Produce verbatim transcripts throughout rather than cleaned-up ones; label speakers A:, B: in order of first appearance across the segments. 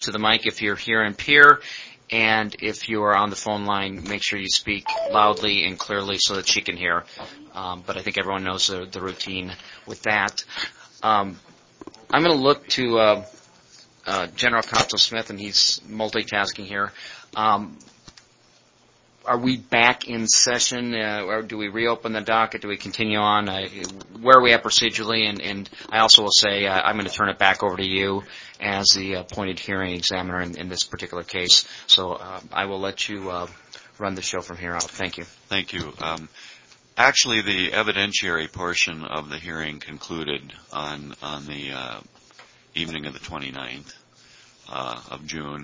A: to the mic if you're here in Pierre, and if you are on the phone line, make sure you speak loudly and clearly so that she can hear. Um, but I think everyone knows the, the routine with that. Um, I'm going to look to uh, uh, General Counsel Smith, and he's multitasking here. Um, Are we back in session, uh, or do we reopen the docket? Do we continue on? Uh, where are we at procedurally? And, and I also will say uh, I'm going to turn it back over to you as the appointed hearing examiner in, in this particular case. So uh, I will let you uh, run the show from here out. Thank you.
B: Thank you. Um, actually, the evidentiary portion of the hearing concluded on, on the uh, evening of the twenty-ninth uh, of June.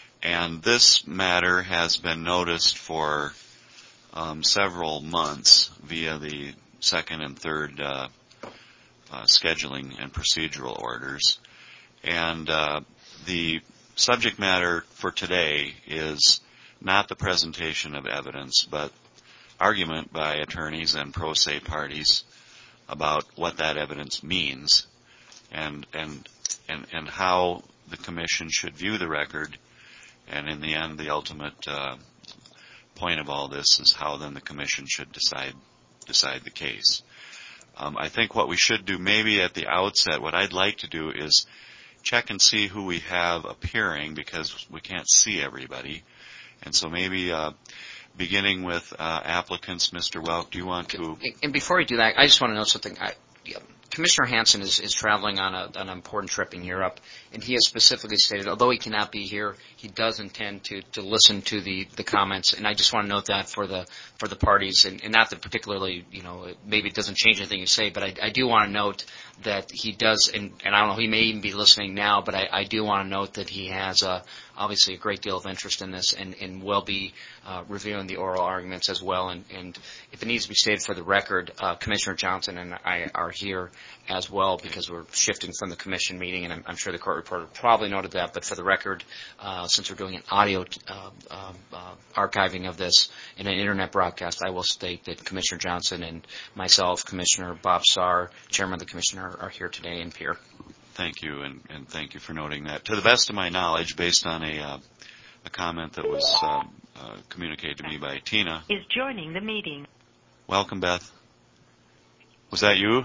B: And this matter has been noticed for um, several months via the second and third uh, uh, scheduling and procedural orders. And uh, the subject matter for today is not the presentation of evidence, but argument by attorneys and pro se parties about what that evidence means and and and, and how the commission should view the record. And in the end, the ultimate uh, point of all this is how then the commission should decide decide the case. Um, I think what we should do maybe at the outset, what I'd like to do is check and see who we have appearing, because we can't see everybody. And so maybe uh, beginning with uh, applicants, Mister Welk, do you want to?
A: And before we do that, I just want to know something. I, yeah, Commissioner Hansen is, is traveling on a, an important trip in Europe, and he has specifically stated, although he cannot be here, he does intend to, to listen to the, the comments. And I just want to note that for the for the parties, and, and not that particularly, you know, maybe it doesn't change anything you say, but I, I do want to note that he does, and, and I don't know, he may even be listening now, but I, I do want to note that he has uh, obviously a great deal of interest in this, and, and will be uh, reviewing the oral arguments as well. And, and if it needs to be stated for the record, uh, Commissioner Johnson and I are here as well, because we're shifting from the commission meeting, and I'm, I'm sure the court reporter probably noted that. But for the record, uh, since we're doing an audio uh, uh, uh, archiving of this in an internet broadcast, I will state that Commissioner Johnson and myself, Commissioner Bob Saar, Chairman of the Commission, are, are here today in Pierre.
B: Thank you, and, and thank you for noting that. To the best of my knowledge, based on a, uh, a comment that was uh, uh, communicated to me by Tina.
C: Is joining the meeting.
B: Welcome, Beth. Was that you?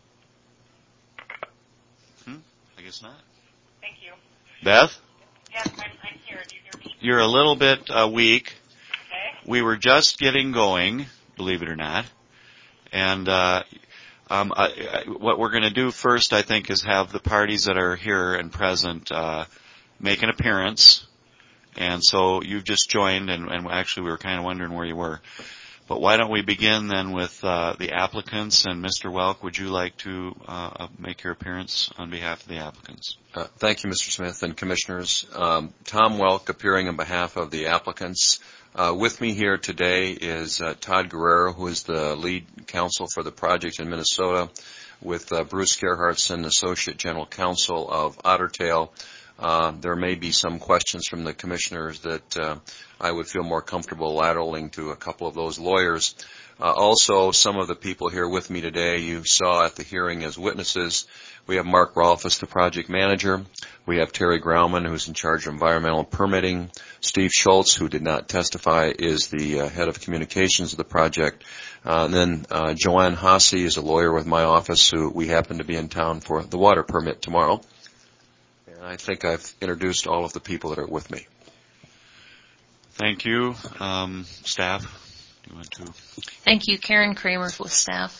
B: Hmm? I guess not.
D: Thank you.
B: Beth?
D: Yes, I'm, I'm here. Do you hear me?
B: You're a little bit uh, weak.
D: Okay.
B: We were just getting going, believe it or not. And uh, um, I, I, what we're going to do first, I think, is have the parties that are here and present uh, make an appearance. And so you've just joined, and, and actually we were kind of wondering where you were. But why don't we begin then with uh, the applicants, and Mister Welk, would you like to uh, make your appearance on behalf of the applicants?
E: Uh, thank you, Mister Smith and Commissioners. Um, Tom Welk appearing on behalf of the applicants. Uh, with me here today is uh, Todd Guerrero, who is the lead counsel for the project in Minnesota, with uh, Bruce Gerhardsen, Associate General Counsel of Ottertail. Uh, there may be some questions from the commissioners that uh, I would feel more comfortable lateraling to a couple of those lawyers. Uh, also, some of the people here with me today you saw at the hearing as witnesses. We have Mark Rolfus, the project manager. We have Terry Grauman, who's in charge of environmental permitting. Steve Schultz, who did not testify, is the uh, head of communications of the project. Uh, and then uh, Joanne Hasse is a lawyer with my office, who we happen to be in town for the water permit tomorrow. And I think I've introduced all of the people that are with me.
B: Thank you. Um, staff, do you want to?
F: Thank you. Karen Kramer with staff.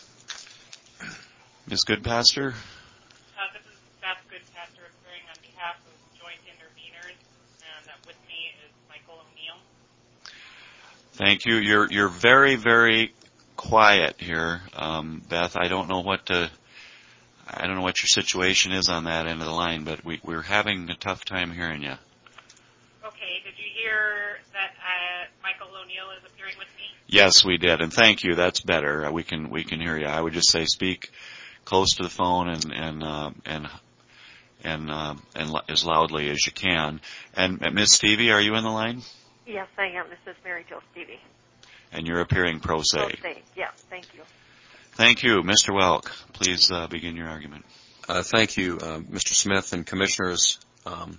B: Miz Goodpaster?
D: Uh, this is Beth Goodpaster appearing on behalf of joint interveners, and uh, with me is Michael O'Neill.
B: Thank you. You're you're very, very quiet here, um, Beth. I don't know what to, I don't know what your situation is on that end of the line, but we, we're having a tough time hearing you.
D: Okay, did you hear that uh, Michael O'Neill is appearing with me?
B: Yes, we did, and thank you. That's better. We can we can hear you. I would just say speak close to the phone and and uh, and and uh, and as loudly as you can. And uh, Miz Stevie, are you in the line?
C: Yes, I am. This is Mary Jo Stevie.
B: And you're appearing pro se.
C: Pro se. Yeah, thank you.
B: Thank you, Mister Welk. Please uh, begin your argument.
E: Uh, thank you, uh, Mister Smith and Commissioners. Um,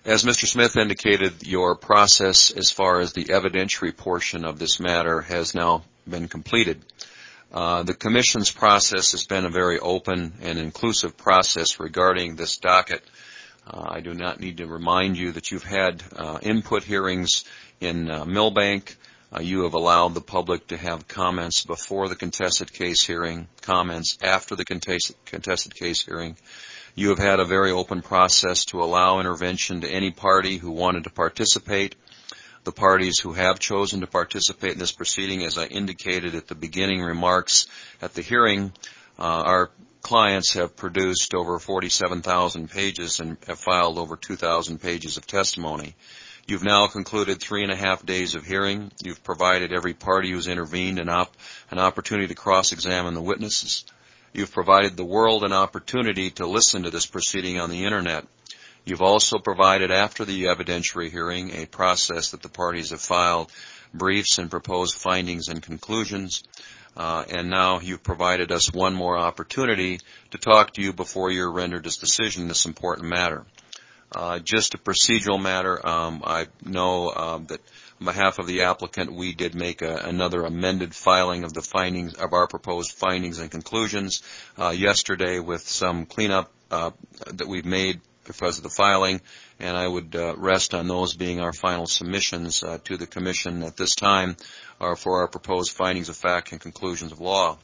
E: As Mister Smith indicated, your process as far as the evidentiary portion of this matter has now been completed. Uh, the Commission's process has been a very open and inclusive process regarding this docket. Uh, I do not need to remind you that you've had uh, input hearings in uh, Millbank. Uh, you have allowed the public to have comments before the contested case hearing, comments after the contested, contested case hearing. You have had a very open process to allow intervention to any party who wanted to participate. The parties who have chosen to participate in this proceeding, as I indicated at the beginning remarks at the hearing, uh, our clients have produced over forty-seven thousand pages and have filed over two thousand pages of testimony. You've now concluded three and a half days of hearing. You've provided every party who's intervened an, op- an opportunity to cross-examine the witnesses. You've provided the world an opportunity to listen to this proceeding on the Internet. You've also provided, after the evidentiary hearing, a process that the parties have filed briefs and proposed findings and conclusions. Uh, and now you've provided us one more opportunity to talk to you before you're rendered this decision in this important matter. Uh, just a procedural matter, um, I know um, that on behalf of the applicant, we did make a, another amended filing of the findings of our proposed findings and conclusions uh, yesterday with some cleanup uh, that we've made because of the filing, and I would uh, rest on those being our final submissions uh, to the Commission at this time uh, for our proposed findings of fact and conclusions of law.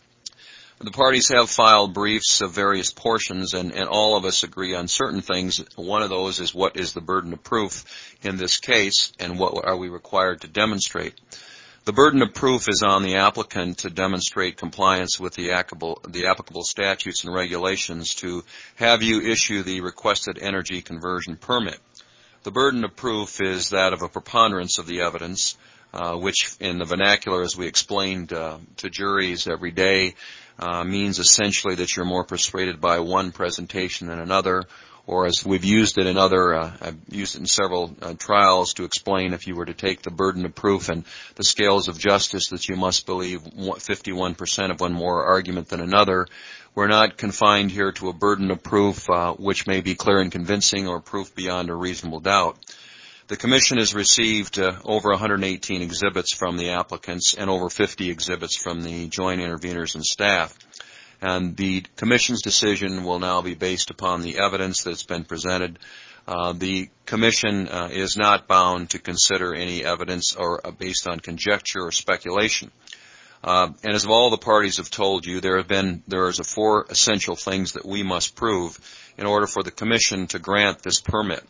E: The parties have filed briefs of various portions, and, and all of us agree on certain things. One of those is what is the burden of proof in this case, and what are we required to demonstrate. The burden of proof is on the applicant to demonstrate compliance with the applicable, the applicable statutes and regulations to have you issue the requested energy conversion permit. The burden of proof is that of a preponderance of the evidence, uh, which in the vernacular, as we explained uh, to juries every day, uh, means essentially that you're more persuaded by one presentation than another, or as we've used it in other, uh, I've used it in several uh, trials to explain if you were to take the burden of proof and the scales of justice that you must believe fifty-one percent of one more argument than another. We're not confined here to a burden of proof uh, which may be clear and convincing or proof beyond a reasonable doubt. The Commission has received uh, over one hundred eighteen exhibits from the applicants and over fifty exhibits from the joint interveners and staff. And the Commission's decision will now be based upon the evidence that's been presented. Uh, the Commission uh, is not bound to consider any evidence or uh, based on conjecture or speculation. Uh, and as all the parties have told you, there have been there is a four essential things that we must prove in order for the Commission to grant this permit.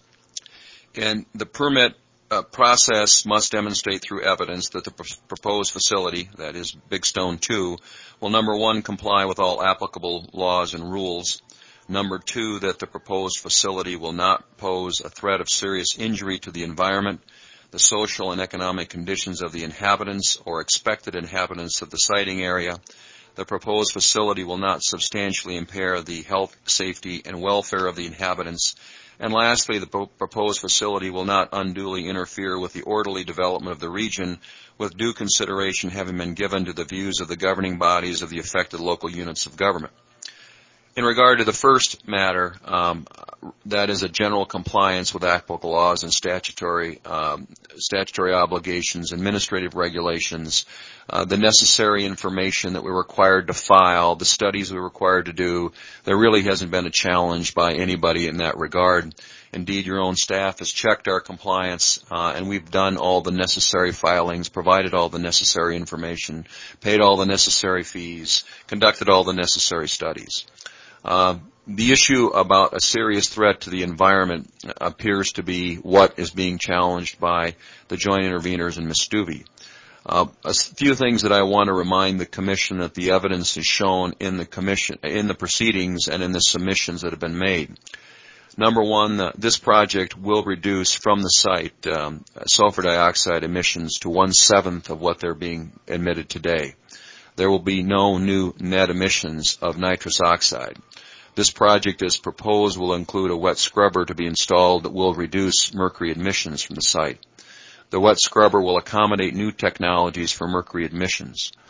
E: And the permit uh, process must demonstrate through evidence that the pr- proposed facility, that is Big Stone two, will, number one, comply with all applicable laws and rules. Number two, that the proposed facility will not pose a threat of serious injury to the environment, the social and economic conditions of the inhabitants or expected inhabitants of the siting area. The proposed facility will not substantially impair the health, safety, and welfare of the inhabitants. And lastly, the pro- proposed facility will not unduly interfere with the orderly development of the region, with due consideration having been given to the views of the governing bodies of the affected local units of government. In regard to the first matter, um, that is a general compliance with applicable laws and statutory um, statutory obligations, administrative regulations, uh, the necessary information that we're required to file, the studies we're required to do. There really hasn't been a challenge by anybody in that regard. Indeed, your own staff has checked our compliance, uh, and we've done all the necessary filings, provided all the necessary information, paid all the necessary fees, conducted all the necessary studies. Uh, the issue about a serious threat to the environment appears to be what is being challenged by the joint interveners in Miss Stuvey. Uh, a few things that I want to remind the Commission that the evidence is shown in the commission, in the proceedings and in the submissions that have been made. Number one, uh, this project will reduce from the site um, sulfur dioxide emissions to one-seventh of what they're being emitted today. There will be no new net emissions of nitrous oxide. This project, as proposed, will include a wet scrubber to be installed that will reduce mercury emissions from the site. The wet scrubber will accommodate new technologies for mercury emissions.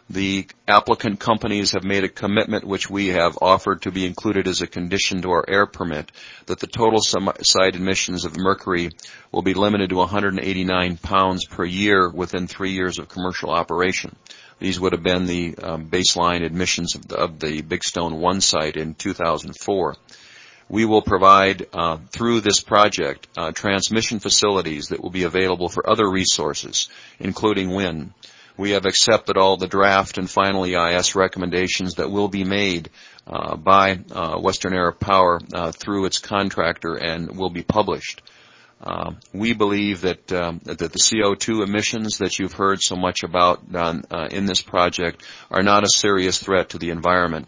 E: The applicant companies have made a commitment, which we have offered to be included as a condition to our air permit, that the total site emissions of mercury will be limited to one hundred eighty-nine pounds per year within three years of commercial operation. These would have been the um, baseline emissions of the, of the Big Stone one site in two thousand four. We will provide, uh, through this project, uh, transmission facilities that will be available for other resources, including wind. We have accepted all the draft and final E I S recommendations that will be made uh, by uh, Western Air Power uh, through its contractor and will be published. Uh, we believe that, um, that the C O two emissions that you've heard so much about on, uh, in this project are not a serious threat to the environment.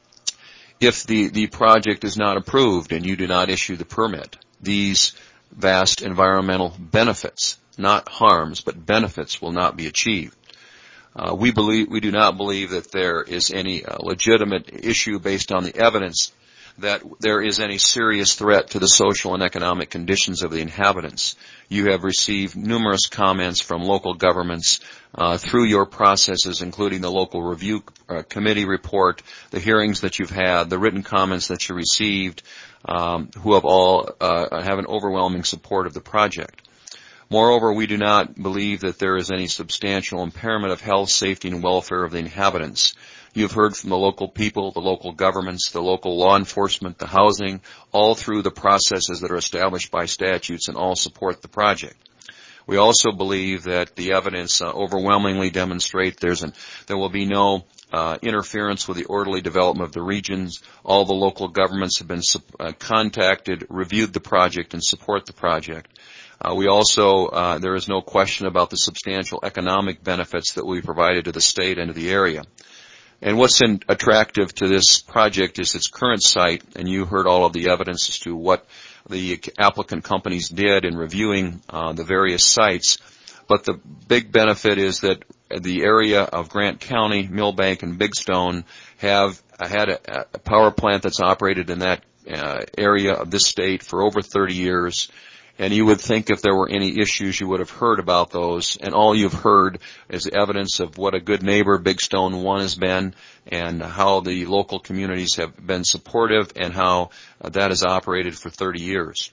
E: If the, the project is not approved and you do not issue the permit, these vast environmental benefits, not harms, but benefits, will not be achieved. Uh, we believe, we do not believe that there is any uh, legitimate issue based on the evidence that there is any serious threat to the social and economic conditions of the inhabitants. You have received numerous comments from local governments uh, through your processes, including the local review uh, committee report, the hearings that you've had, the written comments that you received, um, who have all uh, have an overwhelming support of the project. Moreover, we do not believe that there is any substantial impairment of health, safety, and welfare of the inhabitants. You've heard from the local people, the local governments, the local law enforcement, the housing, all through the processes that are established by statutes, and all support the project. We also believe that the evidence uh, overwhelmingly demonstrate there's an, there will be no uh, interference with the orderly development of the regions. All the local governments have been uh, contacted, reviewed the project, and support the project. Uh, we also, uh, there is no question about the substantial economic benefits that will be provided to the state and to the area. And what's in, attractive to this project is its current site, and you heard all of the evidence as to what the applicant companies did in reviewing uh, the various sites. But the big benefit is that the area of Grant County, Millbank, and Big Stone have had a, a power plant that's operated in that uh, area of this state for over thirty years. And you would think if there were any issues, you would have heard about those. And all you've heard is evidence of what a good neighbor Big Stone one has been, and how the local communities have been supportive, and how uh, that has operated for thirty years.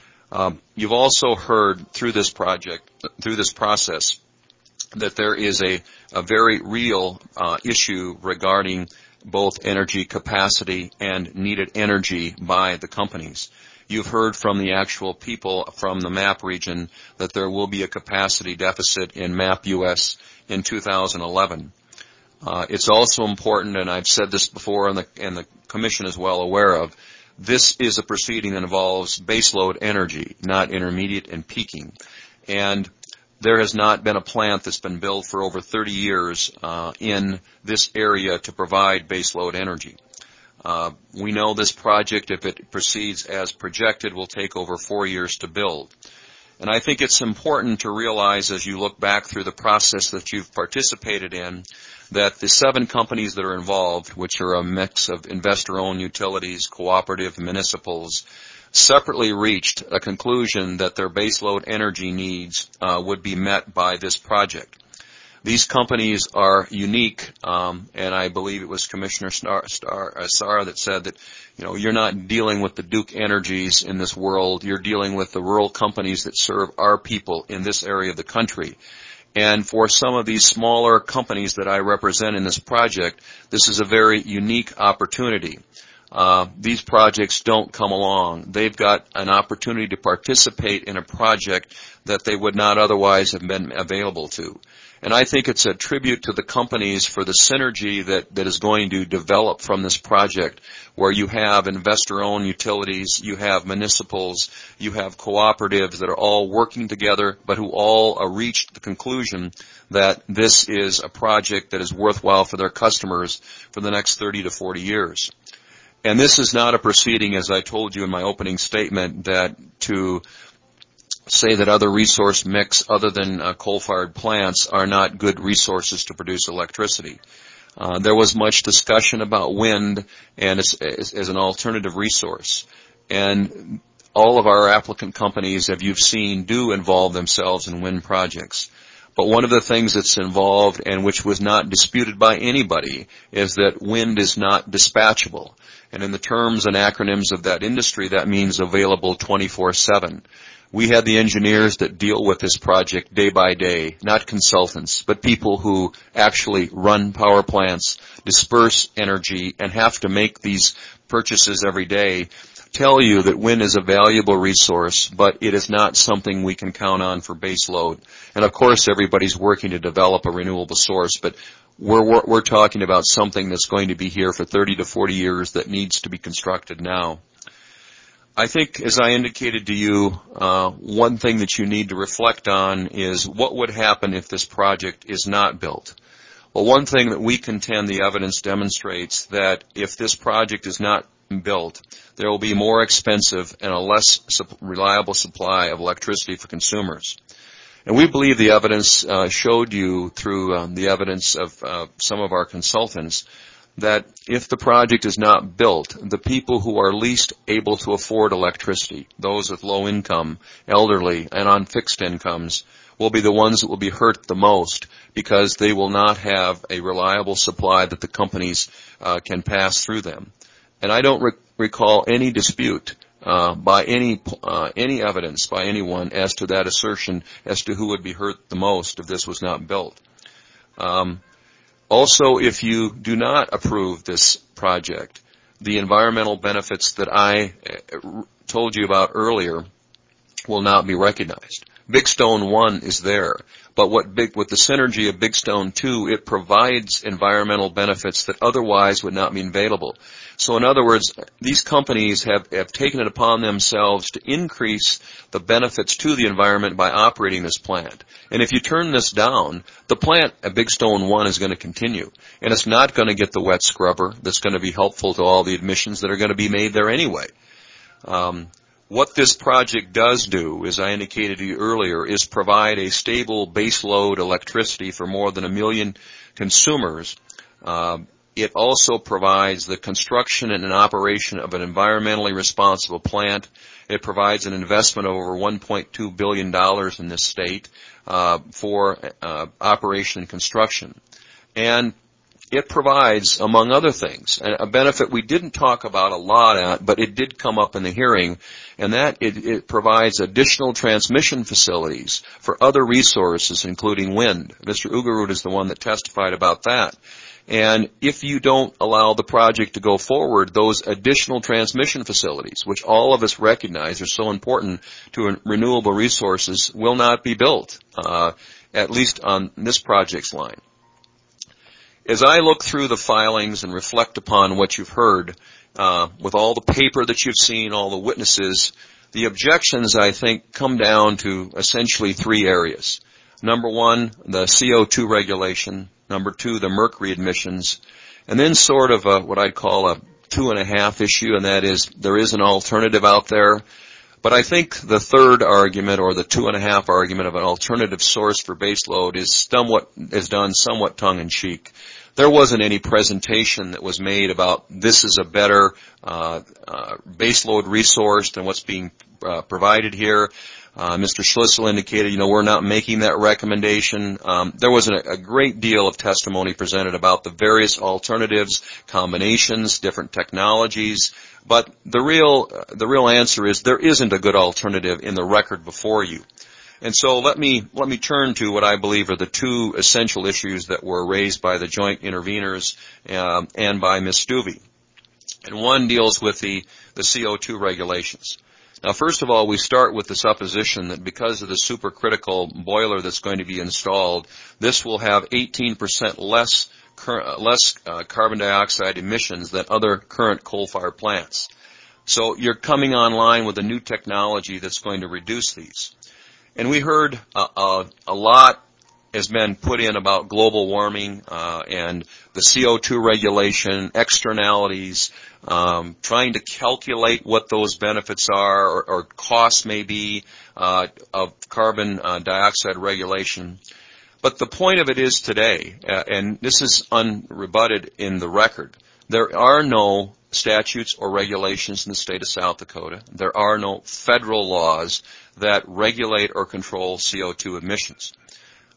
E: Um, you've also heard through this project, through this process, that there is a, a very real uh, issue regarding both energy capacity and needed energy by the companies. You've heard from the actual people from the MAP region that there will be a capacity deficit in MAP U S in two thousand eleven. Uh, it's also important, and I've said this before, and the, and the Commission is well aware of, this is a proceeding that involves baseload energy, not intermediate and peaking. And there has not been a plant that's been built for over thirty years uh, in this area to provide baseload energy. Uh, we know this project, if it proceeds as projected, will take over four years to build. And I think it's important to realize as you look back through the process that you've participated in, that the seven companies that are involved, which are a mix of investor-owned utilities, cooperative, municipals, separately reached a conclusion that their baseload energy needs uh, would be met by this project. These companies are unique, um, and I believe it was Commissioner Star, Star, uh, Sarr that said that, you know, you're not dealing with the Duke Energies in this world. You're dealing with the rural companies that serve our people in this area of the country. And for some of these smaller companies that I represent in this project, this is a very unique opportunity. Uh, these projects don't come along. They've got an opportunity to participate in a project that they would not otherwise have been available to. And I think it's a tribute to the companies for the synergy that, that is going to develop from this project, where you have investor-owned utilities, you have municipals, you have cooperatives that are all working together, but who all uh, reached the conclusion that this is a project that is worthwhile for their customers for the next thirty to forty years. And this is not a proceeding, as I told you in my opening statement, that to say that other resource mix other than uh, coal-fired plants are not good resources to produce electricity. Uh, there was much discussion about wind and as, as, as an alternative resource. And all of our applicant companies, as you've seen, do involve themselves in wind projects. But one of the things that's involved, and which was not disputed by anybody, is that wind is not dispatchable. And in the terms and acronyms of that industry, that means available twenty-four seven. We had the engineers that deal with this project day by day, not consultants, but people who actually run power plants, disperse energy, and have to make these purchases every day, tell you that wind is a valuable resource, but it is not something we can count on for base load. And of course, everybody's working to develop a renewable source, but we're, we're, we're talking about something that's going to be here for thirty to forty years that needs to be constructed now. I think, as I indicated to you, uh, one thing that you need to reflect on is what would happen if this project is not built. Well, one thing that we contend the evidence demonstrates that if this project is not built, there will be more expensive and a less sup- reliable supply of electricity for consumers. And we believe the evidence uh, showed you through um, the evidence of uh, some of our consultants that if the project is not built, the people who are least able to afford electricity, those with low income, elderly, and on fixed incomes, will be the ones that will be hurt the most because they will not have a reliable supply that the companies uh, can pass through them. And I don't re- recall any dispute uh, by any uh, any evidence by anyone as to that assertion as to who would be hurt the most if this was not built. Um, also, if you do not approve this project, the environmental benefits that I uh, told you about earlier will not be recognized. Big Stone one is there, but what big, with the synergy of Big Stone two, it provides environmental benefits that otherwise would not be available. So in other words, these companies have, have taken it upon themselves to increase the benefits to the environment by operating this plant. And if you turn this down, the plant at Big Stone one is going to continue. And it's not going to get the wet scrubber that's going to be helpful to all the emissions that are going to be made there anyway. Um, What this project does do, as I indicated to you earlier, is provide a stable baseload electricity for more than a million consumers. Uh, it also provides the construction and an operation of an environmentally responsible plant. It provides an investment of over one point two billion dollars in this state uh, for uh, operation and construction. And it provides, among other things, a benefit we didn't talk about a lot at, but it did come up in the hearing, and that it, it provides additional transmission facilities for other resources, including wind. Mister Ugerud is the one that testified about that. And if you don't allow the project to go forward, those additional transmission facilities, which all of us recognize are so important to renewable resources, will not be built, uh, at least on this project's line. As I look through the filings and reflect upon what you've heard, uh, with all the paper that you've seen, all the witnesses, the objections, I think, come down to essentially three areas. Number one, the C O two regulation. Number two, the mercury emissions. And then sort of a, what I'd call a two and a half issue, and that is there is an alternative out there. But I think the third argument, or the two and a half argument of an alternative source for baseload, is somewhat is done somewhat tongue-in-cheek. There wasn't any presentation that was made about this is a better uh, uh, baseload resource than what's being uh, provided here. Uh, Mister Schlissel indicated, you know, we're not making that recommendation. Um, there was a, a great deal of testimony presented about the various alternatives, combinations, different technologies. But the real, uh, the real answer is there isn't a good alternative in the record before you. And so let me, let me turn to what I believe are the two essential issues that were raised by the joint interveners, um, and by Miz Stuvey. And one deals with the, the C O two regulations. Now, first of all, we start with the supposition that because of the supercritical boiler that's going to be installed, this will have eighteen percent less less uh, carbon dioxide emissions than other current coal-fired plants. So you're coming online with a new technology that's going to reduce these. And we heard uh, uh, a lot has been put in about global warming uh, and the C O two regulation, externalities, um, trying to calculate what those benefits are or, or costs may be uh, of carbon uh, dioxide regulation. But the point of it is today, uh, and this is unrebutted in the record, there are no statutes or regulations in the state of South Dakota. There are no federal laws that regulate or control C O two emissions.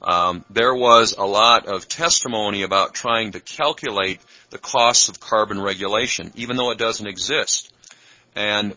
E: um, there was a lot of testimony about trying to calculate the costs of carbon regulation, even though it doesn't exist. And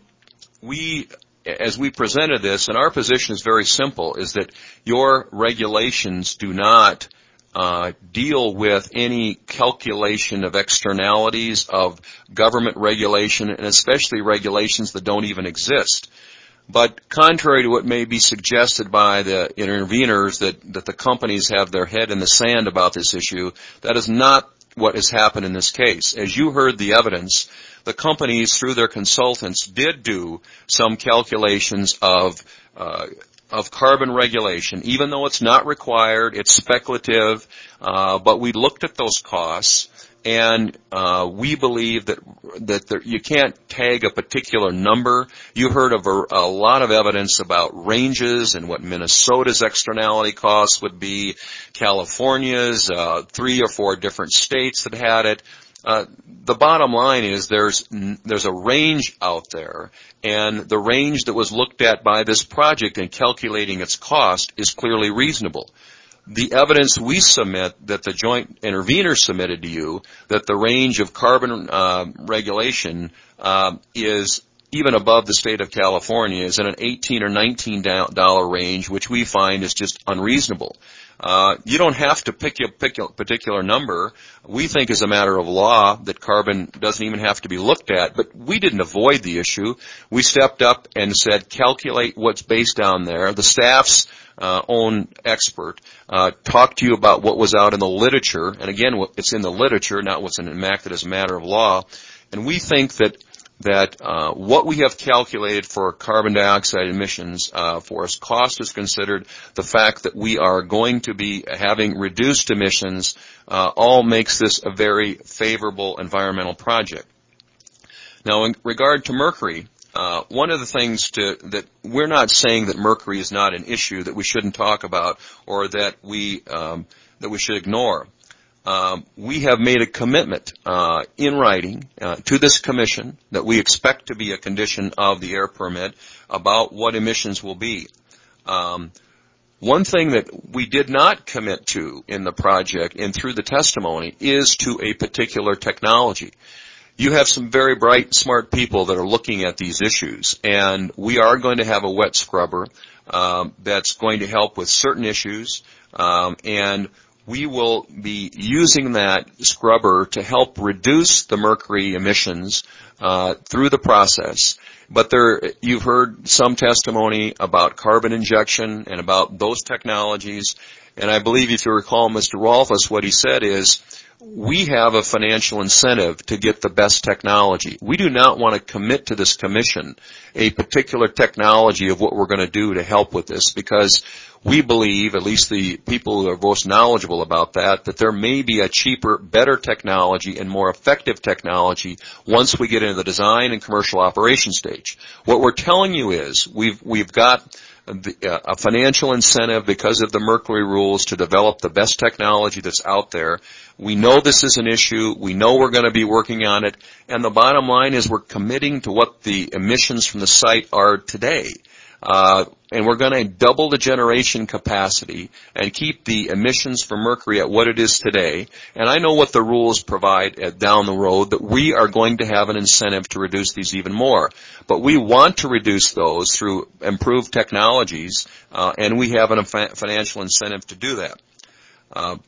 E: we, as we presented this, and our position is very simple, is that your regulations do not uh, deal with any calculation of externalities of government regulation, and especially regulations that don't even exist. But contrary to what may be suggested by the interveners that, that the companies have their head in the sand about this issue, that is not what has happened in this case. As you heard the evidence, the companies, through their consultants, did do some calculations of uh, of carbon regulation, even though it's not required, it's speculative, uh, but we looked at those costs. And uh, we believe that that there, you can't tag a particular number. You heard of a, a lot of evidence about ranges and what Minnesota's externality costs would be, California's, uh, three or four different states that had it. Uh, the bottom line is there's there's a range out there, and the range that was looked at by this project in calculating its cost is clearly reasonable. The evidence we submit, that the joint intervener submitted to you, that the range of carbon uh, regulation uh, is even above the state of California, is in an eighteen or nineteen dollar range, which we find is just unreasonable. Uh, you don't have to pick a, pick a particular number. We think as a matter of law that carbon doesn't even have to be looked at, but we didn't avoid the issue. We stepped up and said, calculate what's based down there. The staff's uh, own expert uh, talked to you about what was out in the literature, and again, it's in the literature, not what's enacted as a matter of law. And we think that that uh, what we have calculated for carbon dioxide emissions uh, for as cost is considered, the fact that we are going to be having reduced emissions, uh, all makes this a very favorable environmental project. Now, in regard to mercury, uh, one of the things to, that we're not saying that mercury is not an issue that we shouldn't talk about or that we um, that we should ignore. Um, we have made a commitment uh, in writing uh, to this commission that we expect to be a condition of the air permit about what emissions will be. Um, one thing that we did not commit to in the project and through the testimony is to a particular technology. You have some very bright, smart people that are looking at these issues, and we are going to have a wet scrubber um, that's going to help with certain issues, um, and we will be using that scrubber to help reduce the mercury emissions uh, through the process. But there, you've heard some testimony about carbon injection and about those technologies. And I believe, if you recall, Mister Rolfus, what he said is, we have a financial incentive to get the best technology. We do not want to commit to this commission a particular technology of what we're going to do to help with this, because we believe, at least the people who are most knowledgeable about that, that there may be a cheaper, better technology and more effective technology once we get into the design and commercial operation stage. What we're telling you is we've we've got The, uh, a financial incentive because of the mercury rules to develop the best technology that's out there. We know this is an issue. We know we're going to be working on it. And the bottom line is we're committing to what the emissions from the site are today. Uh, and we're going to double the generation capacity and keep the emissions for mercury at what it is today. And I know what the rules provide uh, down the road, that we are going to have an incentive to reduce these even more. But we want to reduce those through improved technologies, uh, and we have a financial incentive to do that. Uh,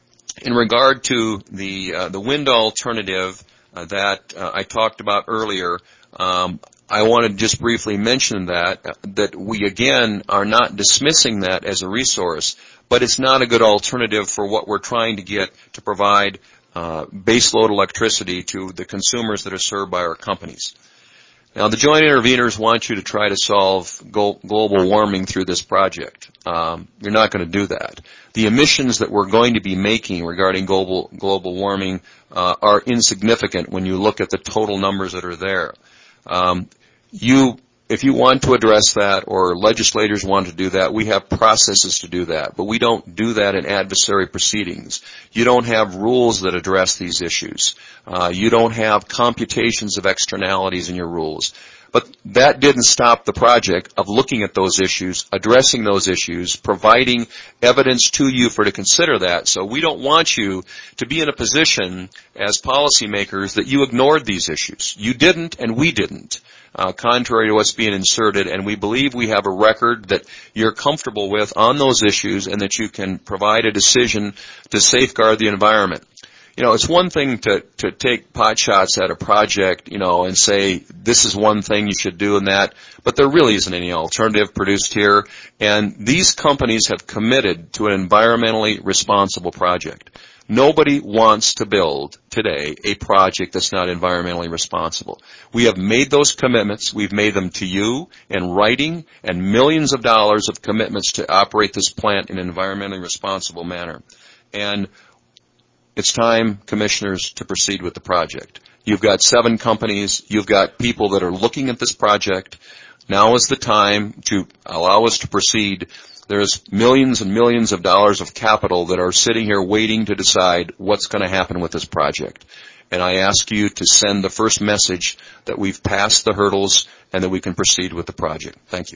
E: in regard to the uh, the wind alternative uh, that uh, I talked about earlier, um, I want to just briefly mention that, that we, again, are not dismissing that as a resource, but it's not a good alternative for what we're trying to get to provide uh, baseload electricity to the consumers that are served by our companies. Now, the joint interveners want you to try to solve go- global warming through this project. Um, you're not going to do that. The emissions that we're going to be making regarding global global warming uh, are insignificant when you look at the total numbers that are there. Um, you, if you want to address that, or legislators want to do that, we have processes to do that, but we don't do that in adversary proceedings. You don't have rules that address these issues. Uh, you don't have computations of externalities in your rules. But that didn't stop the project of looking at those issues, addressing those issues, providing evidence to you for to consider that. So we don't want you to be in a position as policymakers that you ignored these issues. You didn't, and we didn't, uh, contrary to us being inserted, and we believe we have a record that you're comfortable with on those issues and that you can provide a decision to safeguard the environment. You know, it's one thing to, to take pot shots at a project, you know, and say, this is one thing you should do and that, but there really isn't any alternative produced here. And these companies have committed to an environmentally responsible project. Nobody wants to build today a project that's not environmentally responsible. We have made those commitments. We've made them to you in writing and millions of dollars of commitments to operate this plant in an environmentally responsible manner. And it's time, commissioners, to proceed with the project. You've got seven companies. You've got people that are looking at this project. Now is the time to allow us to proceed. There's millions and millions of dollars of capital that are sitting here waiting to decide what's going to happen with this project. And I ask you to send the first message that we've passed the hurdles and that we can proceed with the project. Thank you.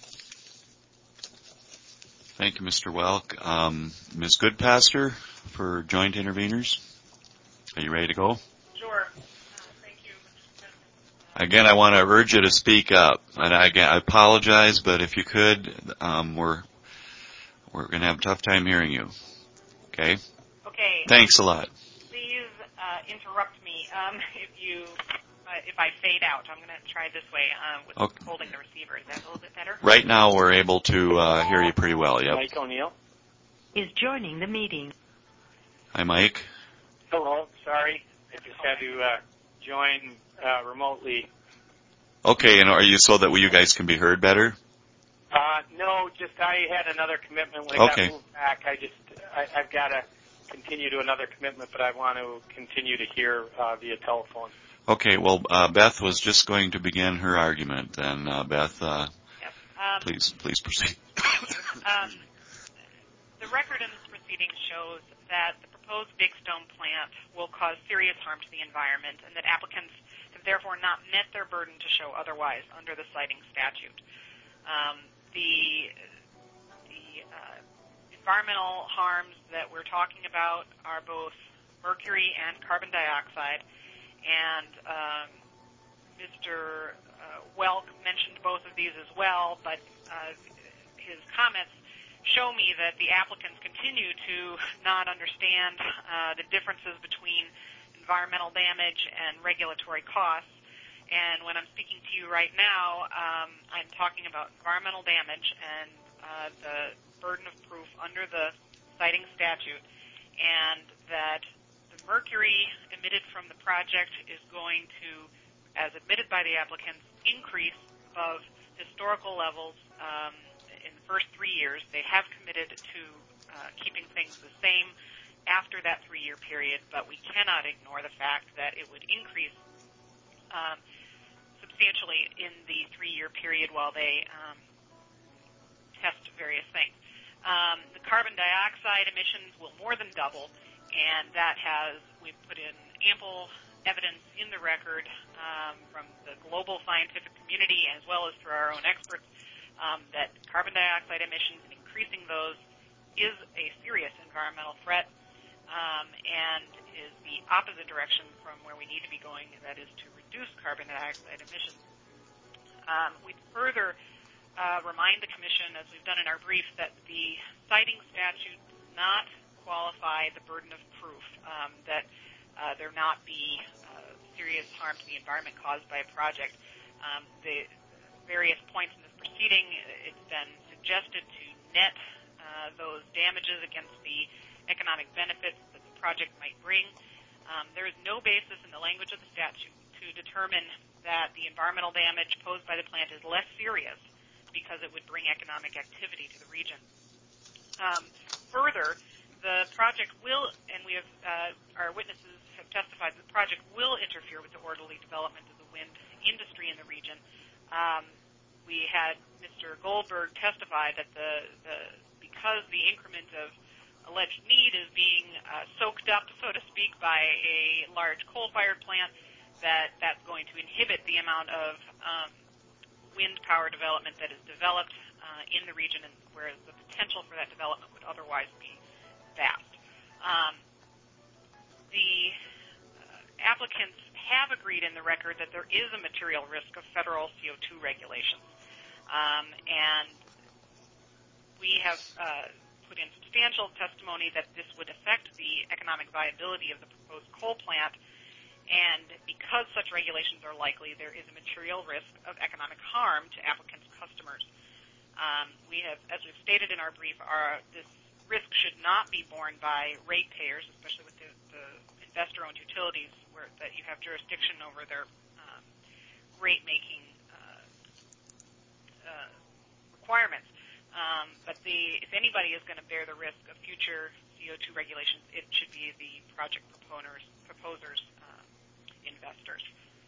B: Thank you, Mister Welk. Um, Miz Goodpaster for joint interveners. Are you ready to go?
D: Sure. Uh, thank you, Mister President. Uh,
B: Again, I want to urge you to speak up. And I, again, I apologize, but if you could, um, we're we're going to have a tough time hearing you. Okay?
D: Okay.
B: Thanks a lot.
D: Please uh, interrupt me um, if you uh, if I fade out. I'm going to try this way uh, with
B: Okay.
D: holding the receiver. Is that a little bit better?
B: Right now, we're able to uh, hear you pretty well. Yep.
G: Mike O'Neill.
C: Is joining the meeting.
B: Hi, Mike.
G: Hello. Sorry, I just had to uh, join uh, remotely.
B: Okay, and are you so that you guys can be heard better?
G: Uh, no, just I had another commitment when I
B: Okay.
G: got moved back. I just I, I've got to continue to another commitment, but I want to continue to hear uh, via telephone.
B: Okay, well, uh, Beth was just going to begin her argument. Then, uh, Beth, uh,
D: Yep. Um,
B: please, please proceed.
D: Um, the record in this proceeding shows that the proposed Big Stone plant will cause serious harm to the environment and that applicants have therefore not met their burden to show otherwise under the siting statute. Um, the the uh, environmental harms that we're talking about are both mercury and carbon dioxide, and um, Mister Uh, Welk mentioned both of these as well, but uh, his comments show me that the applicants continue to not understand uh, the differences between environmental damage and regulatory costs. And when I'm speaking to you right now, um, I'm talking about environmental damage and uh, the burden of proof under the siting statute, and that the mercury emitted from the project is going to, as admitted by the applicants, increase above historical levels um, in the first three years. They have committed to uh, keeping things the same after that three-year period, but we cannot ignore the fact that it would increase um, substantially in the three-year period while they um, test various things. Um, the carbon dioxide emissions will more than double, and that has, we've put in ample evidence in the record um, from the global scientific community as well as through our own experts um, that carbon dioxide emissions, increasing those, is a serious environmental threat um, and is the opposite direction from where we need to be going, and that is to reduce carbon dioxide emissions. Um, we further uh, remind the Commission, as we've done in our brief, that the siting statute does not qualify the burden of proof, um, that uh, there not be uh, serious harm to the environment caused by a project. Um, the various points in this proceeding, it's been suggested to net uh, those damages against the economic benefits that the project might bring. Um, there is no basis in the language of the statute to determine that the environmental damage posed by the plant is less serious because it would bring economic activity to the region. Um, further, the project will, and we have, uh, our witnesses have testified that the project will interfere with the orderly development of the wind industry in the region. Um, we had Mister Goldberg testify that the, the because the increment of alleged need is being uh, soaked up, so to speak, by a large coal-fired plant, that that's going to inhibit the amount of um, wind power development that is developed uh, in the region, and where the potential for that development would otherwise be vast. Um, the uh, applicants have agreed in the record that there is a material risk of federal C O two regulations, um, and we have uh, put in substantial testimony that this would affect the economic viability of the proposed coal plant, and because such regulations are likely, there is a material risk of economic harm to applicants' customers. Um, we have, as we've stated in our brief, our, this risk should not be borne by ratepayers, especially with the, the investor-owned utilities, where that you have jurisdiction over their um, rate-making uh, uh, requirements. Um, but the, if anybody is going to bear the risk of future C O two regulations, it should be the project proponers, proposers, um, investors.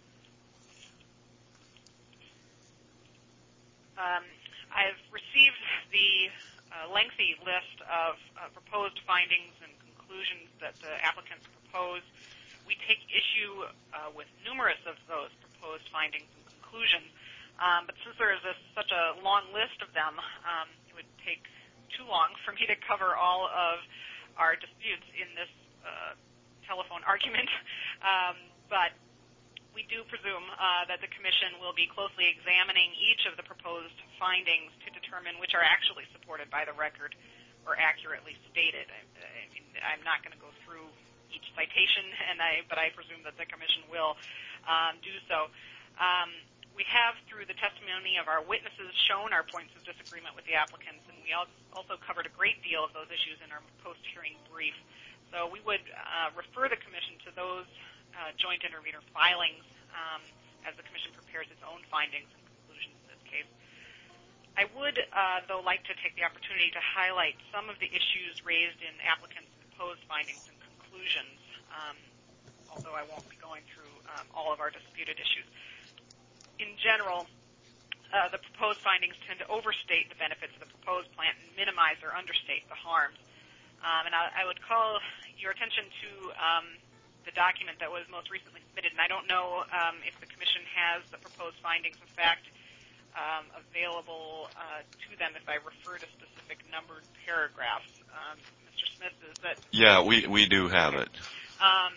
D: Um, I've received the uh, lengthy list of uh, proposed findings and conclusions that the applicants propose. We take issue uh, with numerous of those proposed findings and conclusions. Um, but since there is a, such a long list of them, um, it would take too long for me to cover all of our disputes in this uh, telephone argument. Um, but we do presume uh, that the Commission will be closely examining each of the proposed findings to determine which are actually supported by the record or accurately stated. I, I mean, I'm not going to go through each citation, and I, but I presume that the Commission will um, do so. Um, We have, through the testimony of our witnesses, shown our points of disagreement with the applicants, and we also covered a great deal of those issues in our post-hearing brief. So we would uh, refer the Commission to those uh, joint intervenor filings um, as the Commission prepares its own findings and conclusions in this case. I would, uh, though, like to take the opportunity to highlight some of the issues raised in applicants' proposed findings and conclusions, um, although I won't be going through um, all of our disputed issues. In general, uh, the proposed findings tend to overstate the benefits of the proposed plant and minimize or understate the harms. Um, and I, I would call your attention to um, the document that was most recently submitted. And I don't know um, if the Commission has the proposed findings of fact um, available uh, to them if I refer to specific numbered paragraphs. Um, Mister Smith, is that?
B: Yeah, we, we do have it.
D: Um,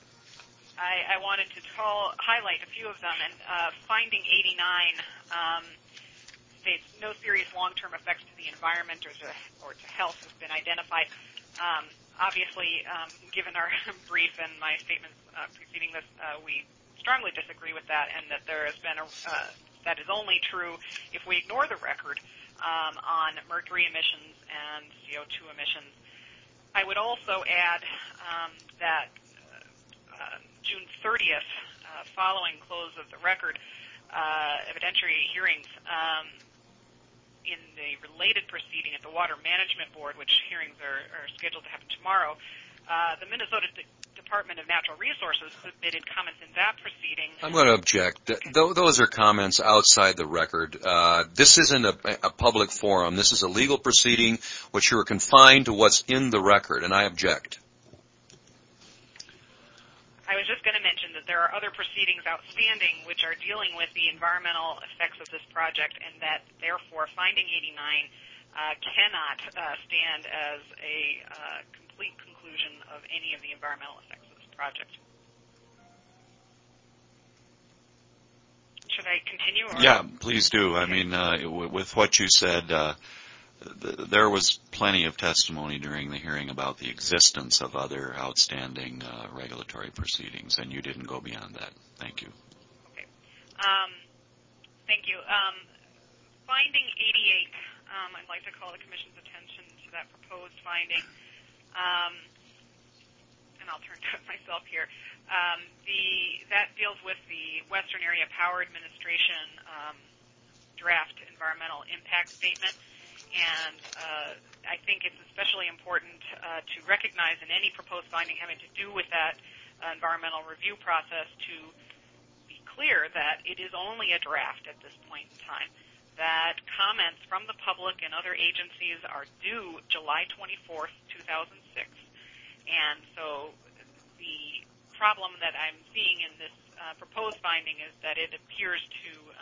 D: I, I wanted to call, highlight a few of them, and uh, finding eighty-nine um, states no serious long-term effects to the environment or to, or to health has been identified. Um, obviously, um, given our brief and my statements uh, preceding this, uh, we strongly disagree with that, and that there has been a, uh, that is only true if we ignore the record um, on mercury emissions and C O two emissions. I would also add um, that Uh, June thirtieth, uh, following close of the record, uh, evidentiary hearings um, in the related proceeding at the Water Management Board, which hearings are, are scheduled to happen tomorrow, uh, the Minnesota D- Department of Natural Resources submitted comments in that proceeding.
E: I'm going to object. Th- those are comments outside the record. Uh, this isn't a, a public forum. This is a legal proceeding, which you're confined to what's in the record, and I object.
D: I was just going to mention that there are other proceedings outstanding which are dealing with the environmental effects of this project, and that, therefore, finding eighty-nine uh, cannot uh, stand as a uh, complete conclusion of any of the environmental effects of this project. Should I continue? Or?
B: Yeah, please do. I mean, uh, w- with what you said, uh, th- there was plenty of testimony during the hearing about the existence of other outstanding uh, regulatory proceedings, and you didn't go beyond that. Thank you.
D: Okay. Um, thank you. Um, finding eighty-eight, um, I'd like to call the Commission's attention to that proposed finding. Um, and I'll turn to it myself here. Um, the, that deals with the Western Area Power Administration um, draft environmental impact statement. And uh, I think it's especially important uh, to recognize in any proposed finding having to do with that uh, environmental review process to be clear that it is only a draft at this point in time, that comments from the public and other agencies are due July twenty-fourth, two thousand six. And so the problem that I'm seeing in this uh, proposed finding is that it appears to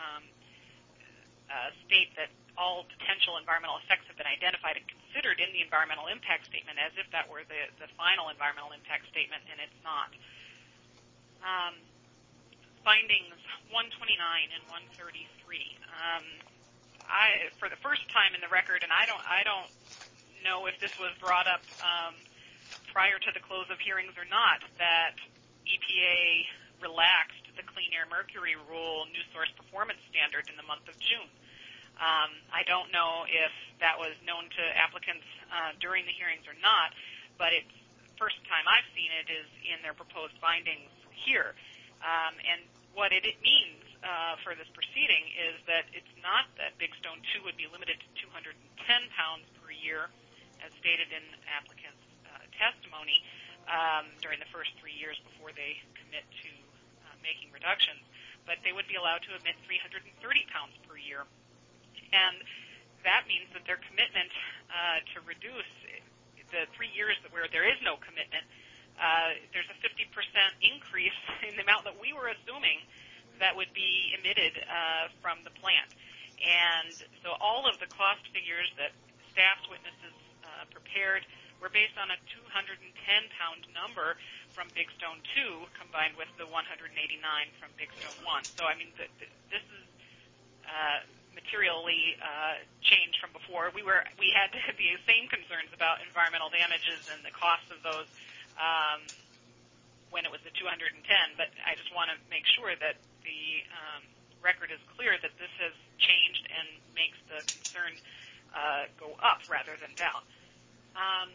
D: um, uh, state that all potential environmental effects have been identified and considered in the environmental impact statement as if that were the, the final environmental impact statement, and it's not. Um, findings one twenty-nine and one thirty-three. Um, I, for the first time in the record, and I don't, I don't know if this was brought up um, prior to the close of hearings or not, that E P A relaxed the Clean Air Mercury Rule new source performance standard in the month of June. Um, I don't know if that was known to applicants uh, during the hearings or not, but it's the first time I've seen it is in their proposed findings here. Um, and what it, it means uh, for this proceeding is that it's not that Big Stone two would be limited to two hundred ten pounds per year, as stated in applicants' uh, testimony um, during the first three years before they commit to uh, making reductions, but they would be allowed to emit three hundred thirty pounds per year. And that means that their commitment uh, to reduce the three years where there is no commitment, uh, there's a fifty percent increase in the amount that we were assuming that would be emitted uh, from the plant. And so all of the cost figures that staff's witnesses uh, prepared were based on a two hundred ten pound number from Big Stone two combined with the one hundred eighty-nine from Big Stone one. So, I mean, the, the, this is uh, materially uh, changed from before. We were we had the same concerns about environmental damages and the costs of those um, when it was the two hundred ten, but I just want to make sure that the um, record is clear that this has changed and makes the concern uh, go up rather than down. Um,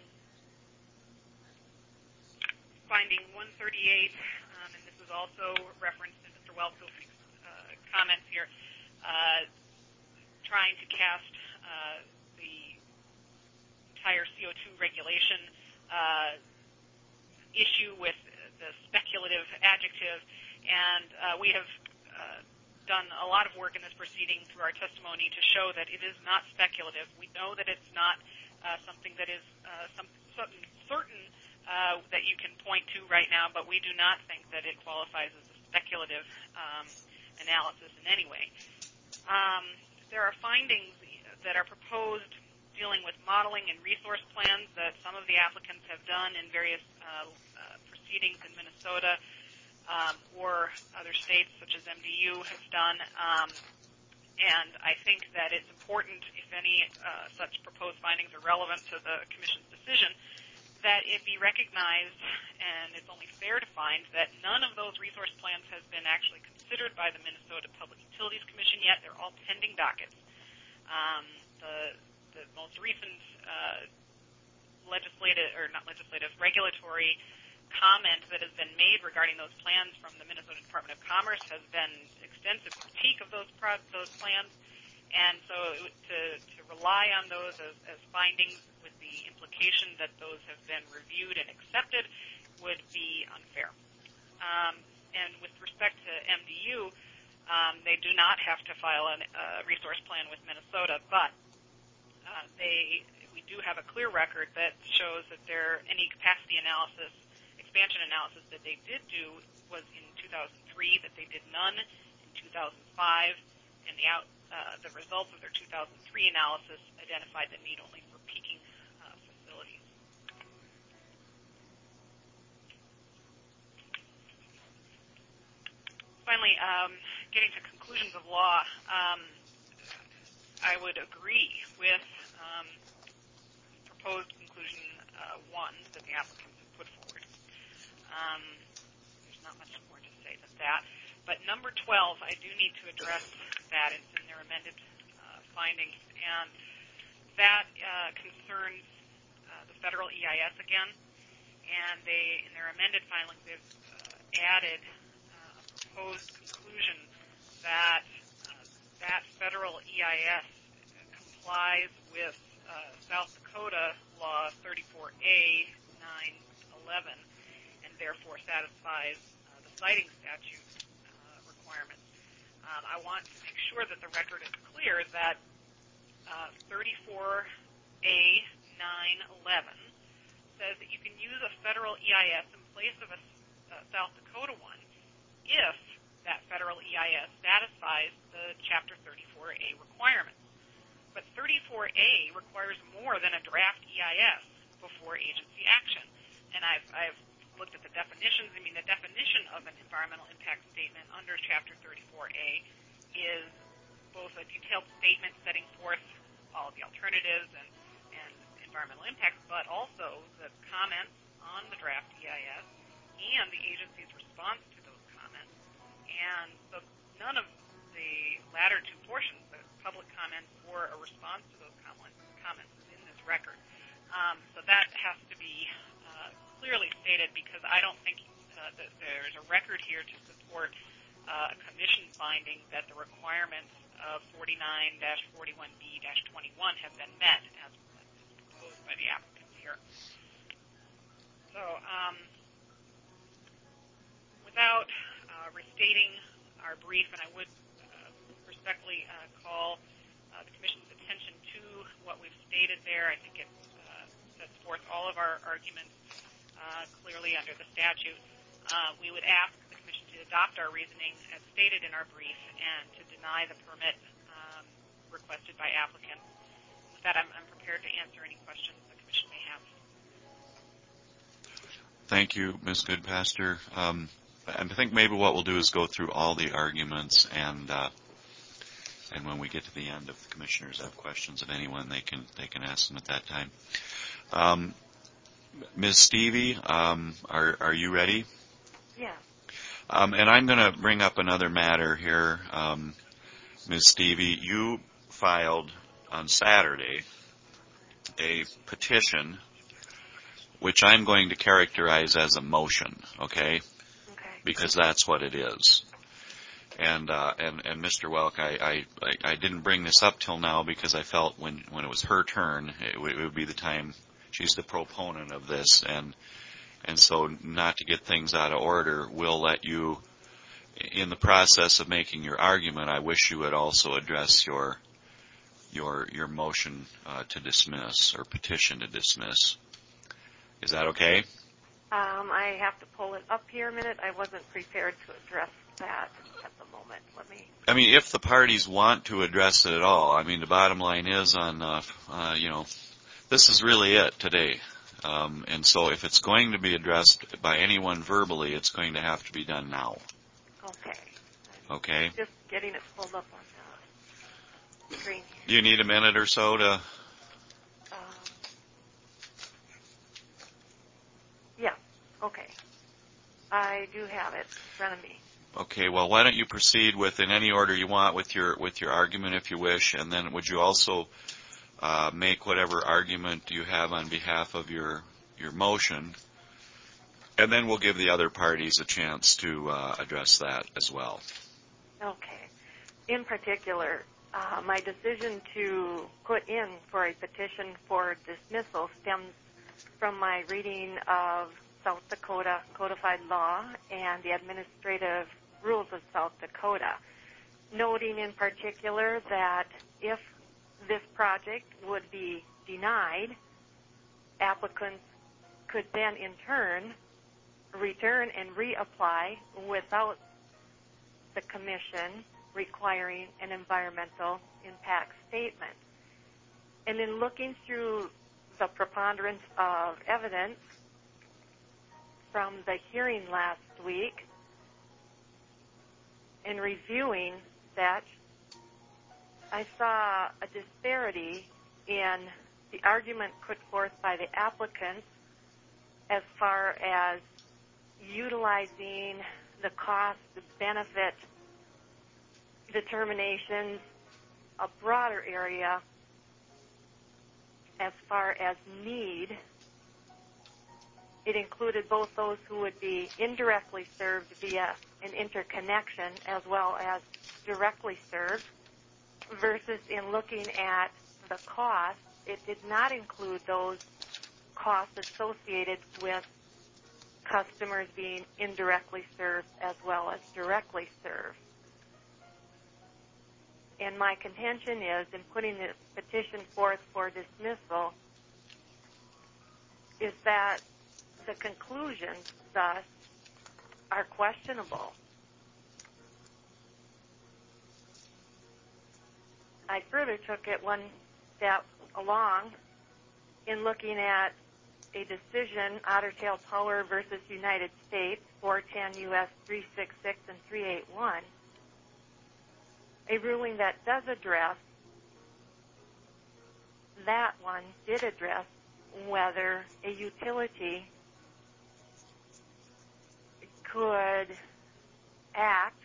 D: finding one thirty-eight, um, and this was also referenced in Mister Wellfield's uh, comments here, uh, trying to cast uh, the entire C O two regulation uh, issue with the speculative adjective, and uh, we have uh, done a lot of work in this proceeding through our testimony to show that it is not speculative. We know that it's not uh, something that is uh, some, something certain uh, that you can point to right now, but we do not think that it qualifies as a speculative um, analysis in any way. Um, There are findings that are proposed dealing with modeling and resource plans that some of the applicants have done in various uh, uh, proceedings in Minnesota um, or other states such as M D U has done. Um, and I think that it's important, if any uh, such proposed findings are relevant to the Commission's decision, that it be recognized, and it's only fair to find, that none of those resource plans has been actually considered by the Minnesota Public Utilities Commission yet. They're all pending dockets. Um, the, the most recent uh, legislative, or not legislative, regulatory comment that has been made regarding those plans from the Minnesota Department of Commerce has been extensive critique of those pro- those plans. And so to, to rely on those as, as findings with the implication that those have been reviewed and accepted would be unfair. Um, and with respect to M D U, um, they do not have to file a uh, resource plan with Minnesota, but uh, they we do have a clear record that shows that there any capacity analysis, expansion analysis that they did do was in two thousand three, that they did none in two thousand five, and the out Uh, the results of their two thousand three analysis identified the need only for peaking uh, facilities. Finally, um, getting to conclusions of law, um, I would agree with um, proposed conclusion uh, one that the applicants have put forward. Um, there's not much more to say than that. But number twelve, I do need to address that. It's in their amended uh, findings, and that uh, concerns uh, the federal E I S again. And they, in their amended filings, they've uh, added uh, a proposed conclusion that uh, that federal E I S complies with uh, South Dakota Law thirty-four A nine eleven, and therefore satisfies uh, the citing statute requirements. Um, I want to make sure that the record is clear that uh, thirty-four A nine eleven says that you can use a federal E I S in place of a, a South Dakota one if that federal E I S satisfies the Chapter thirty-four A requirements. But thirty-four A requires more than a draft E I S before agency action. And I've, I've looked at the definitions. I mean, the definition of an environmental impact statement under Chapter thirty-four A is both a detailed statement setting forth all of the alternatives and, and environmental impacts, but also the comments on the draft E I S and the agency's response to those comments. And so none of the latter two portions, the public comments or a response to those comments, comments is in this record. Um, so that has to be uh, clearly stated, because I don't think uh, that there's a record here to support uh, a commission finding that the requirements of forty-nine dash forty-one B dash twenty-one have been met as proposed by the applicants here. So um, without uh, restating our brief, and I would uh, respectfully uh, call uh, the Commission's attention to what we've stated there. I think it uh, sets forth all of our arguments uh, clearly under the statute. Uh, we would ask the Commission to adopt our reasoning as stated in our brief and to deny the permit um, requested by applicants. With that, I'm, I'm prepared to answer any questions the Commission may have.
B: Thank you, Miz Goodpaster. Um, I think maybe what we'll do is go through all the arguments, and uh, and when we get to the end, if the commissioners have questions of anyone, they can they can ask them at that time. Um, Miz Stevie, um, are are you ready?
C: Yeah.
B: Um, and I'm going to bring up another matter here, um, Miz Stevie. You filed on Saturday a petition, which I'm going to characterize as a motion, okay?
C: Okay.
B: Because that's what it is. And uh, and and Mister Welk, I, I I didn't bring this up till now because I felt when when it was her turn, it, w- it would be the time. She's the proponent of this, and and so not to get things out of order, we'll let you, in the process of making your argument, I wish you would also address your your your motion uh, to dismiss or petition to dismiss. Is that okay?
C: Um, I have to pull it up here a minute. I wasn't prepared to address that at the moment. Let me.
B: I mean, if the parties want to address it at all, I mean, the bottom line is on, uh, uh, you know, this is really it today. Um, and so if it's going to be addressed by anyone verbally, it's going to have to be done now.
C: Okay.
B: Okay?
C: Just getting it pulled up on the screen here.
B: Do you need a minute or so to...
C: Um, yeah. Okay. I do have it in front of me.
B: Okay, well, why don't you proceed with, in any order you want, with your with your argument if you wish, and then would you also uh, make whatever argument you have on behalf of your your motion, and then we'll give the other parties a chance to uh, address that as well.
C: Okay. In particular, uh, my decision to put in for a petition for dismissal stems from my reading of South Dakota codified law and the administrative rules of South Dakota, noting in particular that if this project would be denied, applicants could then in turn return and reapply without the commission requiring an environmental impact statement. And in looking through the preponderance of evidence from the hearing last week and reviewing that, I saw a disparity in the argument put forth by the applicants as far as utilizing the cost-benefit determinations, a broader area as far as need. It included both those who would be indirectly served via an interconnection as well as directly served, versus in looking at the cost, it did not include those costs associated with customers being indirectly served as well as directly served. And my contention is, in putting this petition forth for dismissal, is that the conclusions, thus, are questionable. I further took it one step along in looking at a decision, Otter Tail Power versus United States, four ten U S three sixty-six and three eighty-one, a ruling that does address, that one did address whether a utility could act